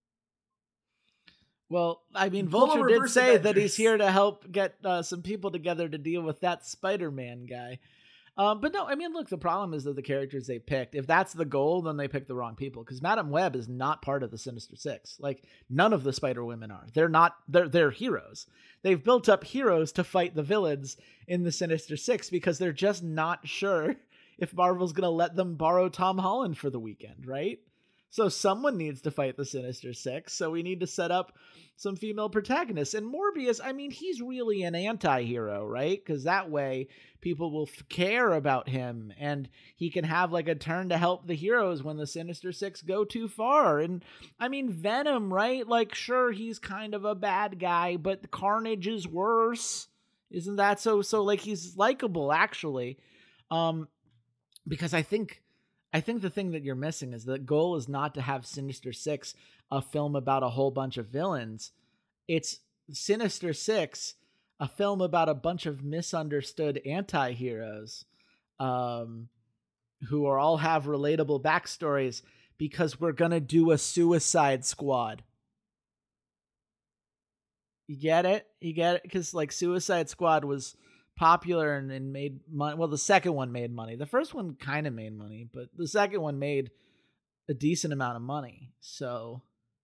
Well, I mean, Full Vulture did say Avengers. that he's here to help get uh, some people together to deal with that Spider-Man guy. Um, but no, I mean, look, the problem is that the characters they picked, if that's the goal, then they picked the wrong people. Because Madam Web is not part of the Sinister Six. Like, none of the Spider-Women are. They're not, they're, they're heroes. They've built up heroes to fight the villains in the Sinister Six because they're just not sure if Marvel's going to let them borrow Tom Holland for the weekend, right? So someone needs to fight the Sinister Six, so we need to set up some female protagonists. And Morbius, I mean, he's really an anti-hero, right? Because that way people will f- care about him, and he can have like a turn to help the heroes when the Sinister Six go too far. And I mean, Venom, right? Like, sure, he's kind of a bad guy, but Carnage is worse. Isn't that so? So like, he's likable, actually. Um, because I think... I think the thing that you're missing is the goal is not to have Sinister Six, a film about a whole bunch of villains. It's Sinister Six, a film about a bunch of misunderstood anti-heroes um, who are all have relatable backstories because we're going to do a Suicide Squad. You get it? You get it? Because like Suicide Squad was popular and, and made money. Well, the second one made money. The first one kind of made money, but the second one made a decent amount of money. So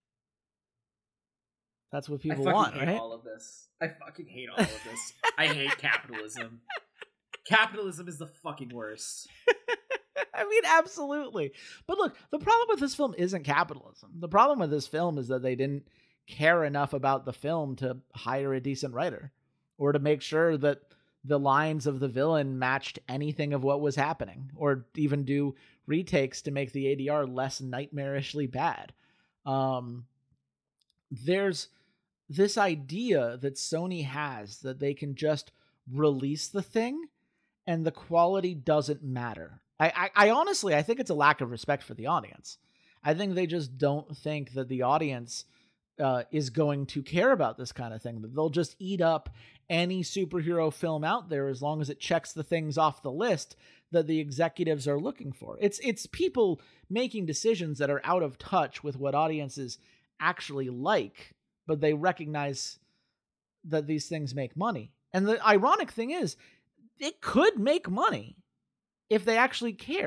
that's what people I want, hate right? all of this. I fucking hate all of this. I hate capitalism. Capitalism is the fucking worst. I mean, absolutely. But look, the problem with this film isn't capitalism. The problem with this film is that they didn't care enough about the film to hire a decent writer or to make sure that the lines of the villain matched anything of what was happening, or even do retakes to make the A D R less nightmarishly bad. Um, there's this idea that Sony has that they can just release the thing and the quality doesn't matter. I, I, I honestly, I think it's a lack of respect for the audience. I think they just don't think that the audience uh, is going to care about this kind of thing, that they'll just eat up any superhero film out there as long as it checks the things off the list that the executives are looking for. It's it's people making decisions that are out of touch with what audiences actually like, but they recognize that these things make money. And the ironic thing is, it could make money if they actually cared.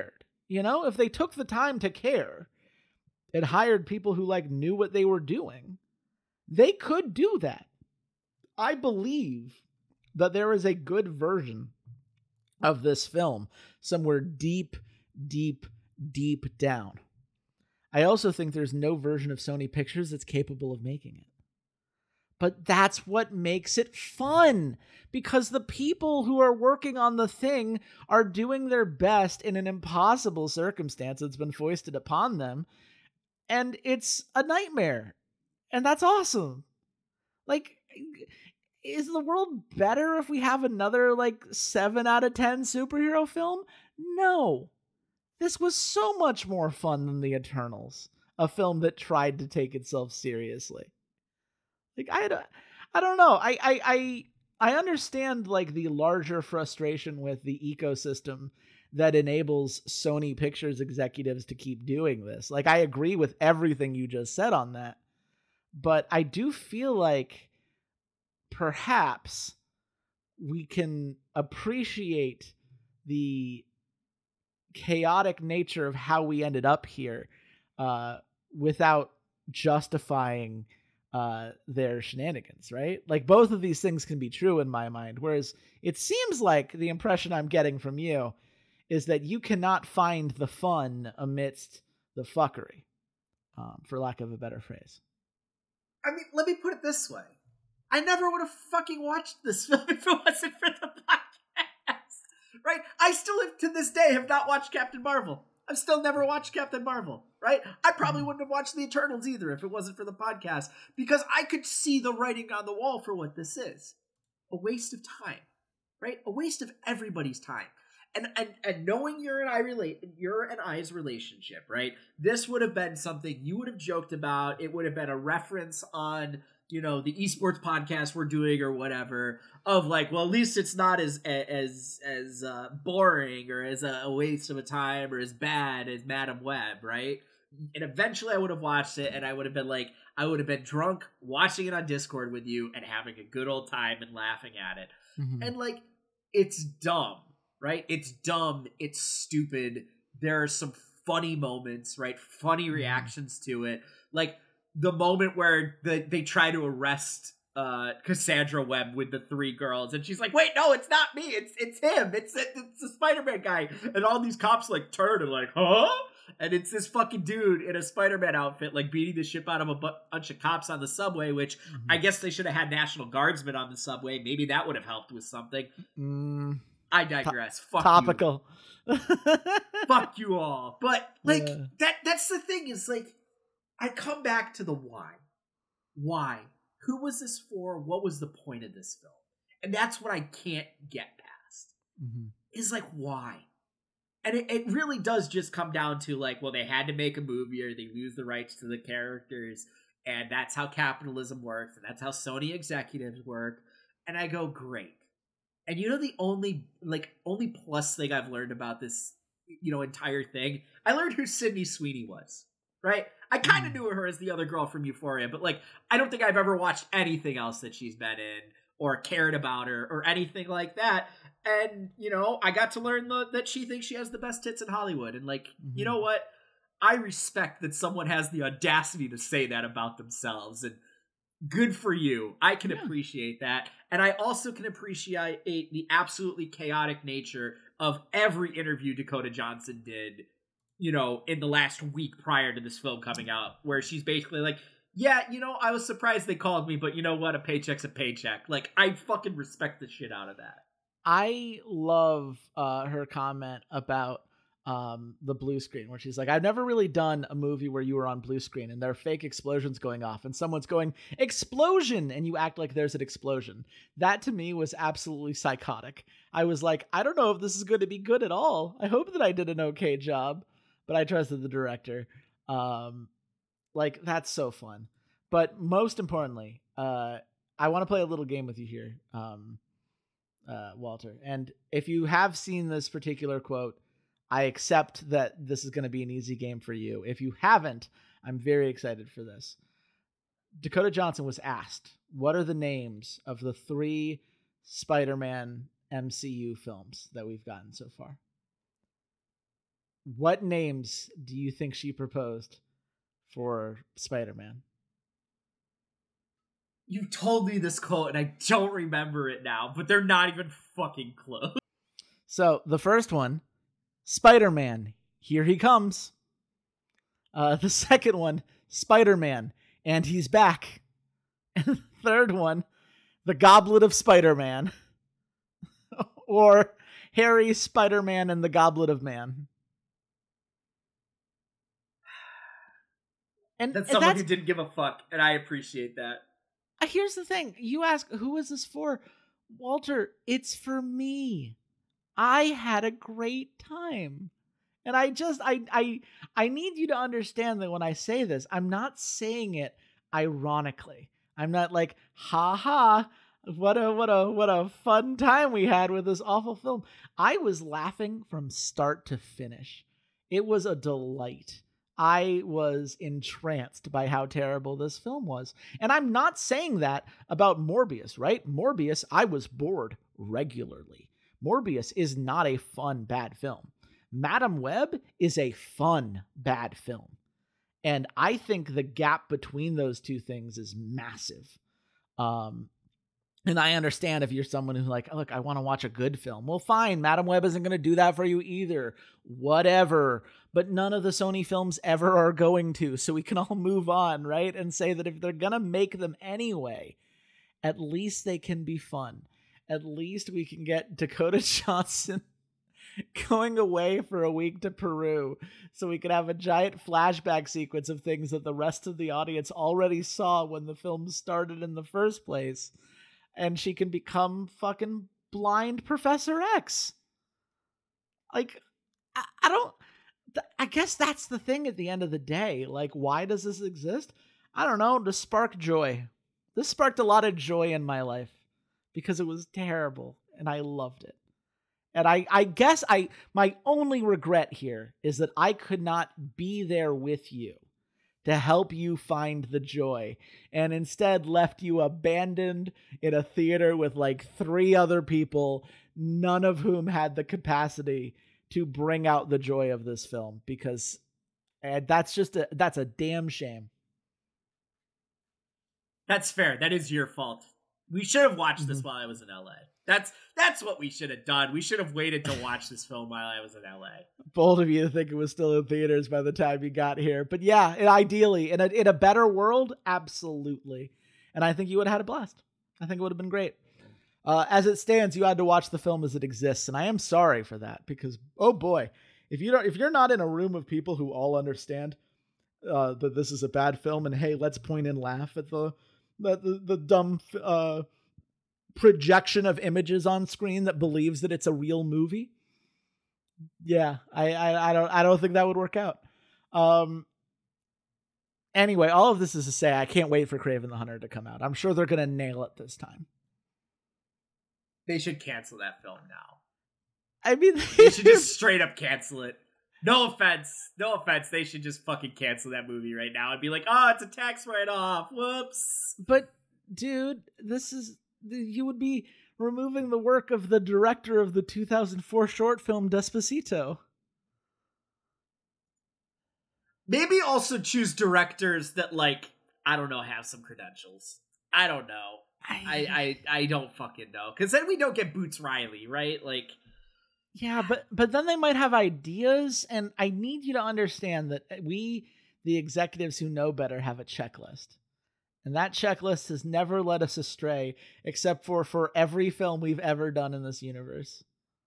You know, if they took the time to care and hired people who like knew what they were doing, they could do that. I believe that there is a good version of this film somewhere deep, deep, deep down. I also think there's no version of Sony Pictures that's capable of making it. But that's what makes it fun, because the people who are working on the thing are doing their best in an impossible circumstance that's been foisted upon them. And it's a nightmare. And that's awesome. Like, is the world better if we have another, like, seven out of ten superhero film? No. This was so much more fun than The Eternals, a film that tried to take itself seriously. Like, I don't, I don't know. I, I, I, I understand, like, the larger frustration with the ecosystem that enables Sony Pictures executives to keep doing this. Like, I agree with everything you just said on that. But I do feel like perhaps we can appreciate the chaotic nature of how we ended up here uh, without justifying uh, their shenanigans, right? Like, both of these things can be true in my mind, whereas it seems like the impression I'm getting from you is that you cannot find the fun amidst the fuckery, um, for lack of a better phrase. I mean, let me put it this way. I never would have fucking watched this film if it wasn't for the podcast, right? I still, to this day, have not watched Captain Marvel. I've still never watched Captain Marvel, right? I probably wouldn't have watched The Eternals either if it wasn't for the podcast, because I could see the writing on the wall for what this is. A waste of time, right? A waste of everybody's time. And and and knowing your and I relate your and I's relationship, right? This would have been something you would have joked about. It would have been a reference on, you know, the esports podcast we're doing or whatever, of like, well, at least it's not as as as uh, boring or as a, a waste of a time or as bad as Madam Web, right? And eventually I would have watched it and I would have been like, I would have been drunk watching it on Discord with you and having a good old time and laughing at it. Mm-hmm. And like, it's dumb, right? It's dumb. It's stupid. There are some funny moments, right? Funny reactions mm-hmm. to it. Like, the moment where the, they try to arrest uh, Cassandra Webb with the three girls, and she's like, "Wait, no, it's not me. It's it's him. It's it's the Spider-Man guy." And all these cops like turn and like, "Huh?" And it's this fucking dude in a Spider-Man outfit, like beating the shit out of a bunch of cops on the subway. Which mm-hmm. I guess they should have had National Guardsmen on the subway. Maybe that would have helped with something. Mm. I digress. To- Fuck topical. You. Fuck you all. But like yeah. that. That's the thing. Is like. I come back to the why. Why? Who was this for? What was the point of this film? And that's what I can't get past. Mm-hmm. Is like, why? And it, it really does just come down to like, well, they had to make a movie or they lose the rights to the characters. And that's how capitalism works. And that's how Sony executives work. And I go, great. And you know, the only, like, only plus thing I've learned about this, you know, entire thing, I learned who Sydney Sweeney was. Right? I kind of knew her as the other girl from Euphoria, but like, I don't think I've ever watched anything else that she's been in or cared about her or anything like that. And, you know, I got to learn the, that she thinks she has the best tits in Hollywood. And like, mm-hmm. you know what? I respect that someone has the audacity to say that about themselves, and good for you. I can yeah. appreciate that. And I also can appreciate the absolutely chaotic nature of every interview Dakota Johnson did, you know, in the last week prior to this film coming out, where she's basically like, yeah, you know, I was surprised they called me, but you know what? A paycheck's a paycheck. Like, I fucking respect the shit out of that. I love uh, her comment about um, the blue screen, where she's like, I've never really done a movie where you were on blue screen and there are fake explosions going off and someone's going, explosion, and you act like there's an explosion. That to me was absolutely psychotic. I was like, I don't know if this is going to be good at all. I hope that I did an okay job. But I trusted the director. Um, like, that's so fun. But most importantly, uh, I want to play a little game with you here, um, uh, Walter. And if you have seen this particular quote, I accept that this is going to be an easy game for you. If you haven't, I'm very excited for this. Dakota Johnson was asked, what are the names of the three Spider-Man M C U films that we've gotten so far? what names do you think she proposed for Spider-Man? You told me this quote and I don't remember it now, but they're not even fucking close. So the first one, Spider-Man, here he comes. Uh, the second one, Spider-Man, and he's back. And the third one, the Goblet of Spider-Man. Or Harry, Spider-Man, and the Goblet of Man. And That's and someone that's, who didn't give a fuck, and I appreciate that. Here's the thing. You ask, who is this for? Walter, it's for me. I had a great time. And I just, I, I, I need you to understand that when I say this, I'm not saying it ironically. I'm not like, ha ha, what a, what a, what a fun time we had with this awful film. I was laughing from start to finish. It was a delight. I was entranced by how terrible this film was. And I'm not saying that about Morbius, right? Morbius, I was bored regularly. Morbius is not a fun, bad film. Madam Web is a fun, bad film. And I think the gap between those two things is massive. Um, and I understand if you're someone who's like, look, I want to watch a good film. Well, fine. Madam Web isn't going to do that for you either. Whatever. But none of the Sony films ever are going to. So we can all move on, right? And say that if they're going to make them anyway, at least they can be fun. At least we can get Dakota Johnson going away for a week to Peru so we could have a giant flashback sequence of things that the rest of the audience already saw when the film started in the first place. And she can become fucking blind Professor X. Like, I, I don't... Th- I guess that's the thing at the end of the day. Like, why does this exist? I don't know, to spark joy. This sparked a lot of joy in my life because it was terrible and I loved it. And I, I guess I my only regret here is that I could not be there with you to help you find the joy, and instead left you abandoned in a theater with like three other people, none of whom had the capacity to bring out the joy of this film, because and that's just a that's a damn shame. That's fair. That is your fault. We should have watched mm-hmm. this while I was in L A. That's that's what we should have done. We should have waited to watch this film while I was in L A. Bold of you to think it was still in theaters by the time you got here. But yeah, and ideally, in a, in a better world, absolutely. And I think you would have had a blast. I think it would have been great. Uh, as it stands, you had to watch the film as it exists, and I am sorry for that because, oh boy, if you don't, if you're not in a room of people who all understand uh, that this is a bad film, and hey, let's point and laugh at the the the, the dumb uh, projection of images on screen that believes that it's a real movie. Yeah, I, I I don't I don't think that would work out. Um. Anyway, all of this is to say, I can't wait for Kraven the Hunter to come out. I'm sure they're gonna nail it this time. They should cancel that film now. I mean, they should just straight up cancel it. No offense. No offense. They should just fucking cancel that movie right now and be like, oh, it's a tax write-off. Whoops. But, dude, this is... You would be removing the work of the director of the two thousand four short film Despacito. Maybe also choose directors that, like, I don't know, have some credentials. I don't know. I, I, I don't fucking know. Because then we don't get Boots Riley, right? Like, yeah, but but then they might have ideas, and I need you to understand that we, the executives who know better, have a checklist. And that checklist has never led us astray, except for for every film we've ever done in this universe.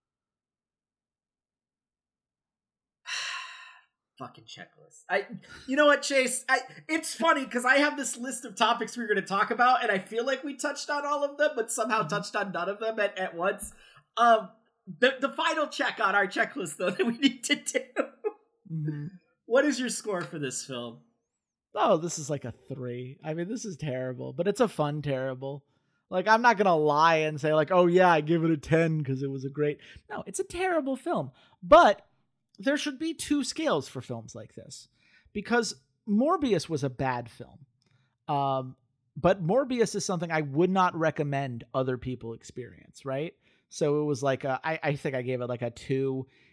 Fucking checklist. I, you know what, Chase? I. It's funny because I have this list of topics we we're going to talk about, and I feel like we touched on all of them, but somehow touched on none of them at, at once. Um, the the final check on our checklist, though, that we need to do. Mm-hmm. What is your score for this film? Oh, this is like a three. I mean, this is terrible, but it's a fun terrible. Like, I'm not going to lie and say, like, oh, yeah, I give it a ten because it was a great... No, it's a terrible film. But there should be two scales for films like this. Because Morbius was a bad film. Um, but Morbius is something I would not recommend other people experience, right? So it was like, a, I, I think I gave it like a two.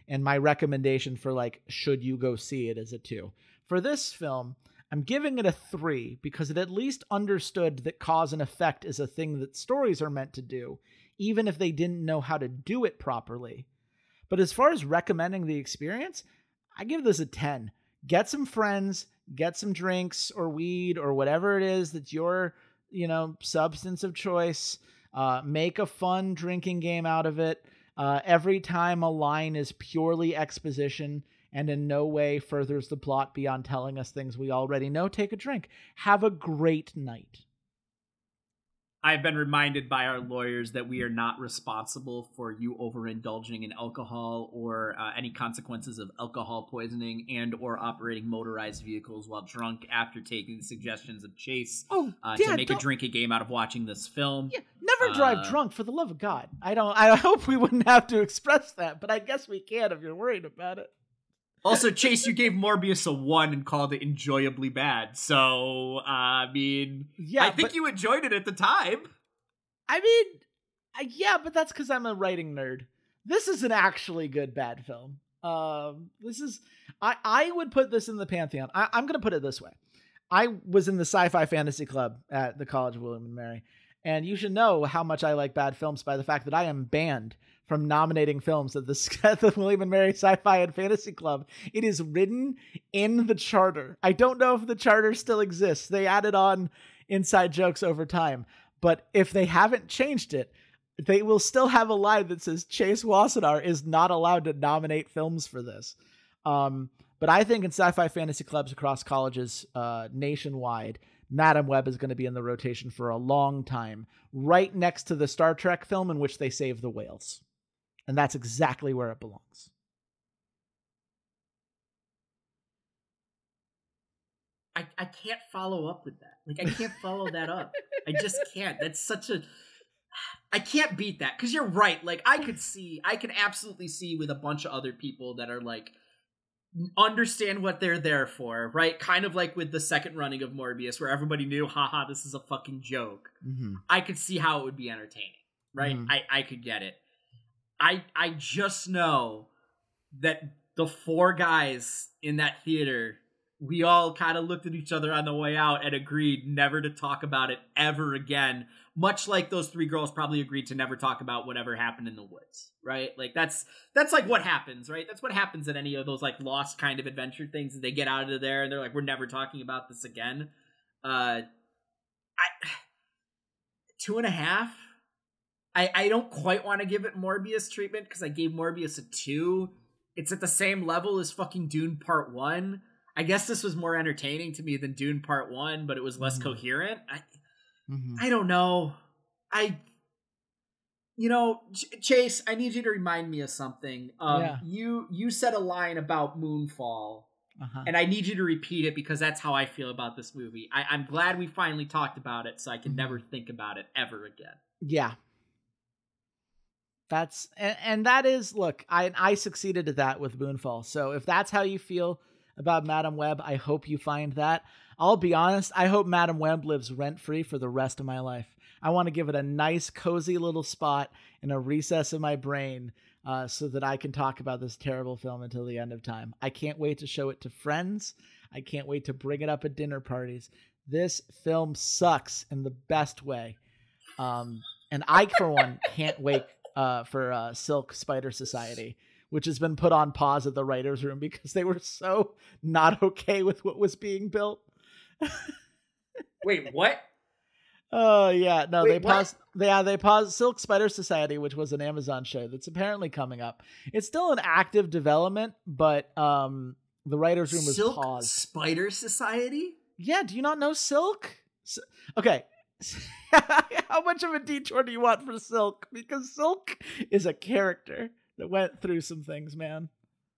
And my recommendation for like, should you go see it, is a two. For this film, I'm giving it a three because it at least understood that cause and effect is a thing that stories are meant to do, even if they didn't know how to do it properly. But as far as recommending the experience, I give this a ten. Get some friends, get some drinks or weed or whatever it is that's your, you know, substance of choice. Uh, make a fun drinking game out of it. Uh, every time a line is purely exposition and in no way furthers the plot beyond telling us things we already know, take a drink. Have a great night. I've been reminded by our lawyers that we are not responsible for you overindulging in alcohol or uh, any consequences of alcohol poisoning and or operating motorized vehicles while drunk after taking the suggestions of Chase oh, uh, Dad, to make don't... a drinking game out of watching this film. Yeah, never drive uh, drunk, for the love of God. I don't. I hope we wouldn't have to express that, but I guess we can if you're worried about it. Also, Chase, you gave Morbius a one and called it enjoyably bad. So, uh, I mean, yeah, I think but, you enjoyed it at the time. I mean, uh, yeah, but that's because I'm a writing nerd. This is an actually good bad film. Um, this is, I, I would put this in the pantheon. I, I'm going to put it this way. I was in the sci-fi fantasy club at the College of William and Mary, and you should know how much I like bad films by the fact that I am banned from nominating films at the, at the William and Mary Sci-Fi and Fantasy Club. It is written in the charter. I don't know if the charter still exists. They added on inside jokes over time. But if they haven't changed it, they will still have a line that says Chase Wassenaar is not allowed to nominate films for this. Um, but I think in sci-fi fantasy clubs across colleges uh, nationwide, Madame Web is going to be in the rotation for a long time, right next to the Star Trek film in which they save the whales. And that's exactly where it belongs. I, I can't follow up with that. Like, I can't follow that up. I just can't. That's such a... I can't beat that. Because you're right. Like, I could see... I can absolutely see with a bunch of other people that are, like, understand what they're there for, right? Kind of like with the second running of Morbius, where everybody knew, haha, this is a fucking joke. Mm-hmm. I could see how it would be entertaining, right? Mm-hmm. I, I could get it. I I just know that the four guys in that theater, we all kind of looked at each other on the way out and agreed never to talk about it ever again. Much like those three girls probably agreed to never talk about whatever happened in the woods, right? Like that's that's like what happens, right? That's what happens at any of those like lost kind of adventure things. They get out of there and they're like, we're never talking about this again. Uh, I two and a half. I, I don't quite want to give it Morbius treatment because I gave Morbius a two. It's at the same level as fucking Dune Part one. I guess this was more entertaining to me than Dune Part one, but it was less mm-hmm. coherent. I mm-hmm. I don't know. I, you know, Ch- Chase, I need you to remind me of something. Um, yeah. You you said a line about Moonfall, uh-huh. and I need you to repeat it because that's how I feel about this movie. I, I'm glad we finally talked about it so I can mm-hmm. never think about it ever again. Yeah. That's and, and that is look, I I succeeded at that with Moonfall. So if that's how you feel about Madame Web, I hope you find that. I'll be honest, I hope Madame Web lives rent free for the rest of my life. I want to give it a nice, cozy little spot in a recess of my brain, uh, so that I can talk about this terrible film until the end of time. I can't wait to show it to friends. I can't wait to bring it up at dinner parties. This film sucks in the best way, um, and I, for one, can't wait. Uh, for uh, Silk Spider Society, which has been put on pause at the writer's room because they were so not okay with what was being built. Wait, what? Oh, yeah. No, Wait, they paused. They, yeah, they paused Silk Spider Society, which was an Amazon show that's apparently coming up. It's still in active development, but um, the writer's room was Silk paused. Spider Society? Yeah, do you not know Silk? So, okay. How much of a detour do you want for Silk? Because Silk is a character that went through some things, man.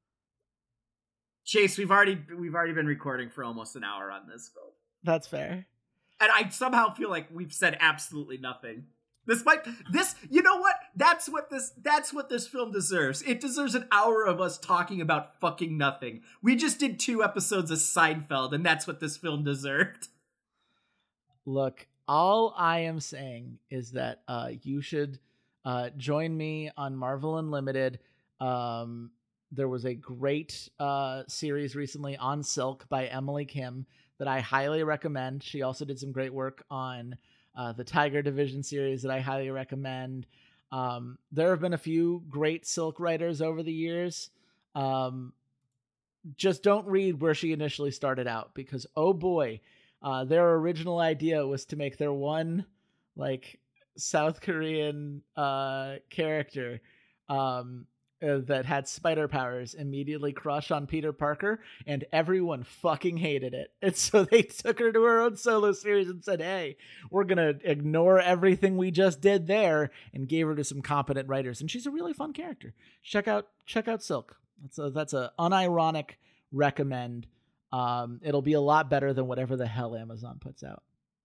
Chase, we've already we've already been recording for almost an hour on this film. That's fair. And I somehow feel like we've said absolutely nothing. This might this you know what? That's what this that's what this film deserves. It deserves an hour of us talking about fucking nothing. We just did two episodes of Seinfeld, and that's what this film deserved. Look, all I am saying is that uh, you should uh, join me on Marvel Unlimited um, there was a great uh, series recently on Silk by Emily Kim that I highly recommend. She also did some great work on uh, the Tiger Division series that I highly recommend. Um, there have been a few great Silk writers over the years. Um, just don't read where she initially started out, because oh boy, uh, their original idea was to make their one like South Korean uh, character um, uh, that had spider powers immediately crush on Peter Parker, and everyone fucking hated it. And so they took her to her own solo series and said, hey, we're going to ignore everything we just did there, and gave her to some competent writers. And she's a really fun character. Check out, check out Silk. That's a, that's a unironic recommend. Um, it'll be a lot better than whatever the hell Amazon puts out.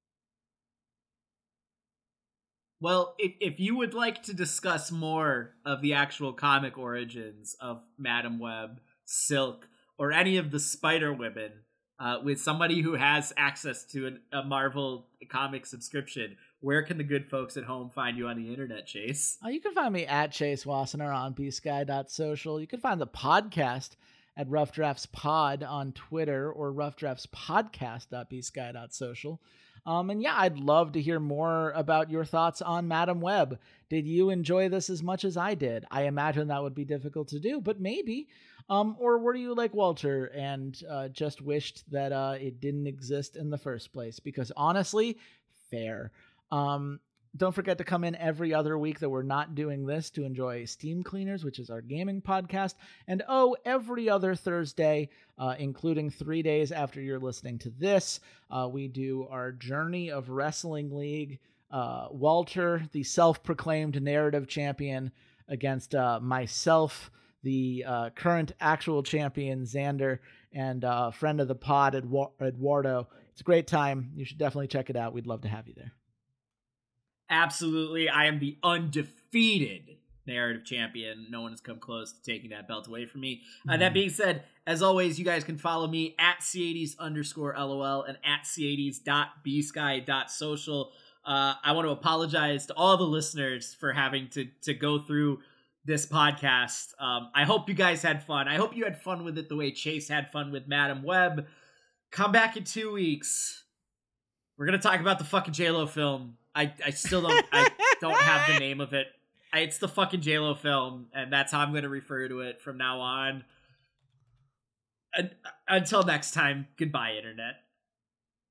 Well, if, if you would like to discuss more of the actual comic origins of Madame Web, Silk, or any of the Spider Women, uh, with somebody who has access to an, a Marvel comic subscription, where can the good folks at home find you on the internet, Chase? Uh, you can find me at Chase Wassenaar on b sky dot social. You can find the podcast at Rough Drafts Pod on Twitter, or rough drafts podcast dot b sky dot social. Um, and yeah, I'd love to hear more about your thoughts on Madame Web. Did you enjoy this as much as I did? I imagine that would be difficult to do, but maybe. Um, or were you like Walter and uh, just wished that uh, it didn't exist in the first place? Because honestly, fair. Um, don't forget to come in every other week that we're not doing this to enjoy Steam Cleaners, which is our gaming podcast. And oh, every other Thursday, uh, including three days after you're listening to this, uh, we do our Journey of Wrestling League. Uh, Walter, the self-proclaimed narrative champion, against uh, myself, the uh, current actual champion, Xander, and uh, friend of the pod, Edu- Eduardo. It's a great time. You should definitely check it out. We'd love to have you there. Absolutely. I am the undefeated narrative champion. No one has come close to taking that belt away from me. Mm-hmm. Uh, that being said, as always, you guys can follow me at C eighties underscore LOL and at C eighties dot b sky dot social. Uh, I want to apologize to all the listeners for having to, to go through this podcast. Um, I hope you guys had fun. I hope you had fun with it the way Chase had fun with Madame Web. Come back in two weeks. We're going to talk about the fucking J-Lo film. I, I still don't I don't have the name of it. I, it's the fucking J-Lo film, and that's how I'm going to refer to it from now on. And, until next time, goodbye, Internet.